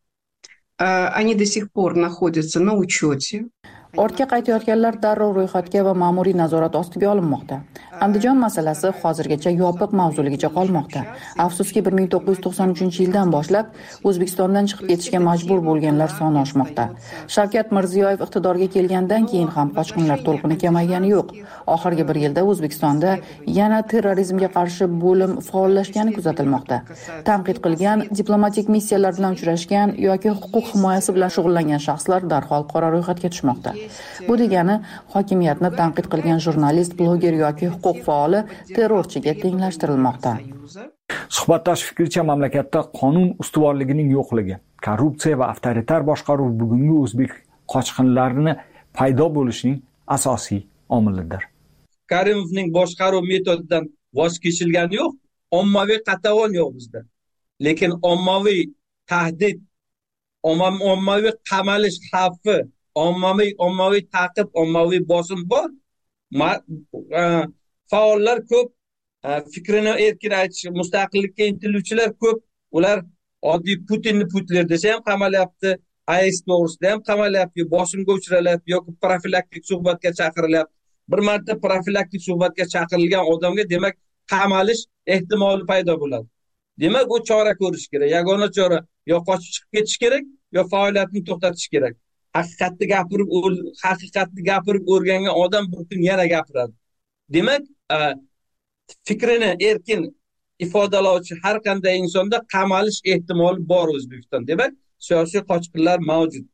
они до сих пор находятся на учете. Ortga qaytayotganlar darrov ro'yxatga va ma'muriy nazorat ostiga olinmoqda. Andijon masalasi hozirgacha yopiq mavzuligicha qolmoqda. Afsuski bir ming to'qqiz yuz to'qson uchinchi yildan boshlab O'zbekistondan chiqib ketishga majbur bo'lganlar soni oshmoqda. Shavkat Mirziyoyev iqtidorga kelgandan keyin ham qochqinlar to'lqini kamaygani yo'q. Oxirgi bir yilda O'zbekistonda yana terrorizmga qarshi bo'lim faollashgani kuzatilmoqda. Tanqid qilgan, diplomatik missiyalar bilan uchrashgan yoki huquq himoyasi bilan shug'ullangan shaxslar darhol qora ro'yxatga tushmoqda. Bu degani hokimiyatni tanqid qilgan jurnalist, bloger yoki huquq faoli terrorchiga tenglashtirilmoqda. Suhbatdosh fikricha, mamlakatda qonun ustuvorligining yo'qligi, korrupsiya va avtoritar boshqaruv bugungi o'zbek qochqinlarini paydo bo'lishining asosiy omilidir. Karimovning boshqaruv metodidan voz kechilgani yo'q, ommaviy qatag'on yo'q bizda. Lekin ommaviy tahdid, ommaviy qamalish xavfi, ommaviy ommaviy ta'qib, ommaviy bosim bor. Faollar ko'p, fikrini erkin aytish, mustaqillikka intiluvchilar ko'p. Ular oddiy Putinni Putler desa ham qamalyapti, A E S to'g'risida ham qamalyapti, bosimga uchralyapti yoki profilaktik suhbatga chaqirilyapti. Bir marta profilaktik suhbatga chaqirilgan odamga demak qamalish ehtimoli paydo bo'ladi. Demak, u chora ko'rish kerak. Yagona chora yo qochib chiqib ketish kerak, yo faoliyatni to'xtatish kerak. Haqiqatni gapirib, haqiqatni gapirib o'rgangan odam bir kun yana gapiradi. Demak, fikrini erkin ifodalovchi har qanday insonda qamalish ehtimoli bor O'zbekiston. Demak, siyosiy qochqinlar mavjud.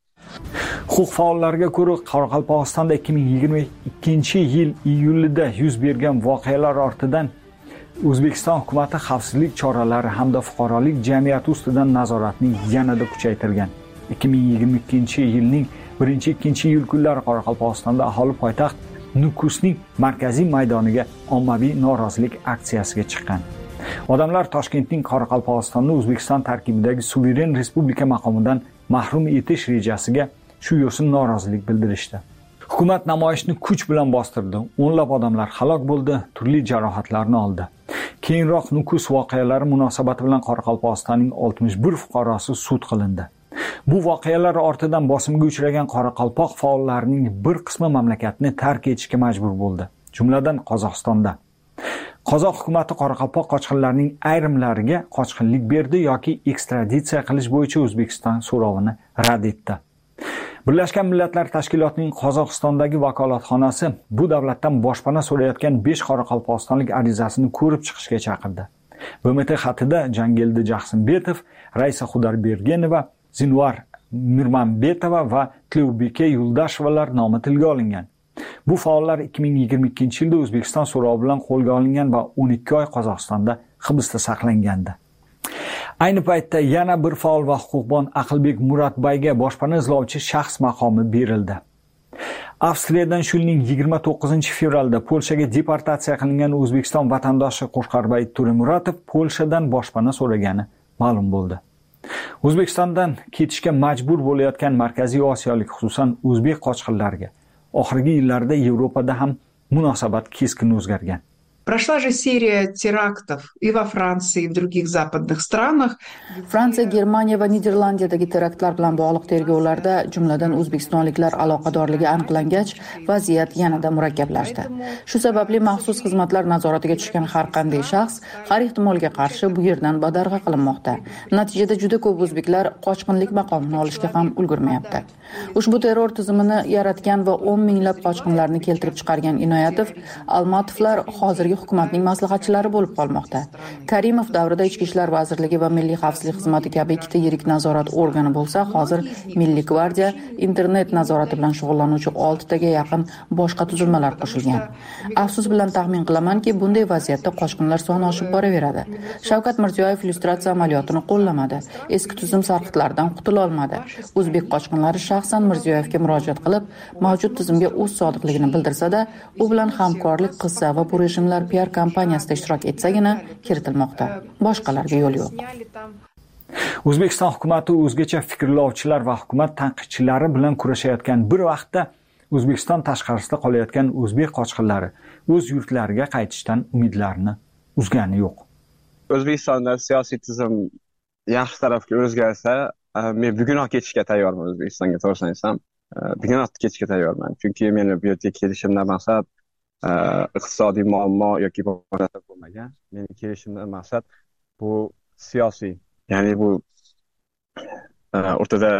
Huquq faollariga ko'ra, Qoraqalpog'istonda ikki ming yigirma ikkinchi yil iyulida yuz bergan voqealar ortidan O'zbekiston hukumatı xavfsizlik choralari hamda fuqarolik jamiyati ustidan nazoratni yanada kuchaytirgan. ikki ming yigirma ikkinchi yilning birinchi ikkinchi iyul kunlari Qoraqalpog'istonda aholi poytaxt Nukusning markaziy maydoniga ommaviy norozilik aksiyasiga chiqqan. Odamlar Toshkentning Qoraqalpog'istonni O'zbekiston tarkibidagi suveren respublika maqomidan mahrum etish rejasiga shu yo'sin norozilik bildirishdi. Hukumat namoyishni kuch bilan bostirdi. O'nlab odamlar halok bo'ldi, turli jarohatlarni oldi. Keyinroq Nukus voqealari munosabati bilan Qoraqalpog'istonning oltmish bir fuqarosi sud qilindi. Bu voqealar ortidan bosimga uchragan Qoraqalpoq faollarining bir qismi mamlakatni tark etishga majbur bo'ldi, jumladan Qozog'istonda. Qozoq hukumati Qoraqalpoq qochqinlarining ayrimlariga qochqinlik berdi yoki ekstraditsiya qilish bo'yicha O'zbekiston so'rovini rad etdi. Birlashgan Millatlar Tashkilotining Qozog'istondagi vakolatxonasi bu davlatdan boshpana so'rayotgan besh qoraqalpog'istonlik arizasini ko'rib chiqishga chaqirdi. B M T xatida Jangeldi Jaxsimbetov, Raisa Xudarbergenova, Zinvar Mirmanbetova va Tlubeke Yuldashovalar nomi tilga olingan. Bu faollar ikki ming yigirma ikkinchi yilda O'zbekiston so'rovi bilan qo'lga olingan va o'n ikki oy Qozog'istonda hibsda saqlangandi. Ayni paytda yana bir faol va huquqbon Aqlbek Muratbayga boshpana izlovchi shaxs maqomi berildi. Avstriyadan shu yilning yigirma to'qqizinchi fevralda Polshaga deportatsiya qilingan O'zbekiston vatandoshi Qo'shqarbay To'remuratov Polshadan boshpana so'ragani ma'lum bo'ldi. O'zbekistondan ketishga majbur bo'layotgan Markaziy Osiyolik, xususan o'zbek qochqinlariga oxirgi yillarda Yevropada ham munosabat keskin o'zgargan. Прошла же серия терактов и во Франции, и в других западных странах. Fransiya, Germaniya va Niderlandiyadagi teraktlar bilan bog'liq tergovlarda, jumladan o'zbekistonliklar aloqadorligi aniqlangach, vaziyat yanada murakkablashdi. Shu sababli maxsus xizmatlar nazoratiga tushgan har qanday shaxs har ehtimolga qarshi bu yerdan badarg'a qilinmoqda. Natijada juda ko'p o'zbeklar qochqinlik maqomini olishga ham ulgurmayapti. Ushbu terror tizimini yaratgan va o'n minglab qochqinlarni keltirib chiqargan Inoyatov, Almatovlar hozirgi hukumatning maslahatchilari bo'lib qolmoqda. Karimov davrida Ichki ishlar vazirligi va Milliy xavfsizlik xizmati kabi ikkita yirik nazorat organi bo'lsa, hozir Milliy gvardiya, internet nazorati bilan shug'ullanuvchi olti taga yaqin boshqa tuzilmalar qo'shilgan. Afsus bilan taxmin qilamanki, bunday vaziyatda qochqinlar soni oshib boraveradi. Shavkat Mirziyoyev illyustratsiya amaliyotini qo'llamadi. Eski tuzum sarqitlaridan qutula olmadi. O'zbek qochqinlari shaxsan Mirziyoyevga murojaat qilib, mavjud tizimga o'z sodiqligini bildirsa-da, u bilan hamkorlik qilsa va bu rejimlar P R kampaniyasida ishtirok etsagina kiritilmoqda. Boshqalarga yo'l yo'q. O'zbekiston hukumatı o'zgacha fikrlovchilar va hukumat tanqidchilari bilan kurashayotgan bir vaqtda O'zbekiston tashqarisida qolayotgan o'zbek qochqinlari o'z yurtlariga qaytishdan umidlarini uzgani yo'q. O'zbekistonda siyosiy tizim yaxshi tarafga o'zgarsa, men bugunoq ketishga tayyorman O'zbekistonga, to'g'risini aytsam, bugunoq ketishga tayyorman. Chunki meni bu yerga kelishimdan maqsad iqtisodiy muammo yoki boshqa bo'lmagan. Meni kelishimdan maqsad bu siyosiy, ya'ni bu o'rtada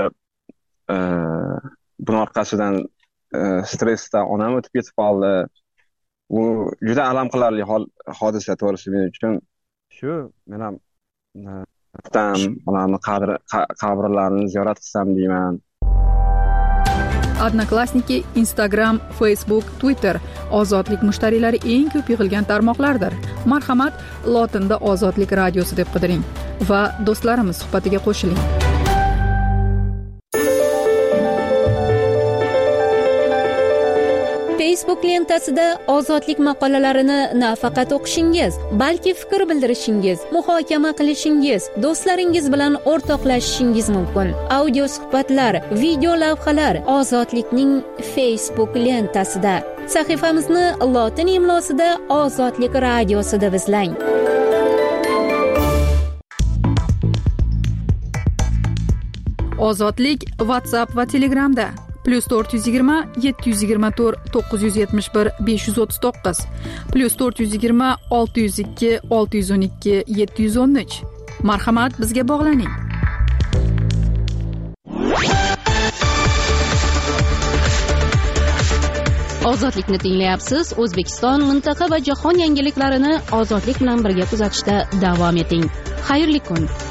buni orqasidan stressdan onam o'tib ketib qoldi. Bu juda alam qilarli hodisa, to'g'risi men uchun. Shu men ham tam ularning qabrlarini ziyorat qilsam deyman. Odnoklassniki, Instagram, Facebook, Twitter ozodlik mushtariylari eng ko'p yig'ilgan tarmoqlardir. Marhamat, lotinda Ozodlik radiosi deb qidiring va do'stlarimiz suhbatiga qo'shiling. Facebook lentasida ozodlik maqolalarini nafaqat o'qishingiz, balki fikr bildirishingiz, muhokama qilishingiz, do'stlaringiz bilan o'rtoqlashishingiz mumkin. Audio suhbatlar, video lavhalar ozodlikning Facebook lentasida. Sahifamizni lotin imlosida Ozodlik radiosi deb izlang. Ozodlik WhatsApp va Telegramda plus to'rt yuz yigirma yetti yuz yigirma to'rt to'qqiz yuz yetmish bir besh yuz o'ttiz to'qqiz plus to'rt yuz yigirma olti yuz ikki olti yuz o'n ikki yetti yuz o'n uch. Marhamat, bizga bog'laning. Ozodlikni tinglayapsiz. O'zbekiston, mintaqa va jahon yangiliklarini ozodlik bilan birga kuzatishda davom eting. Xayrli kun.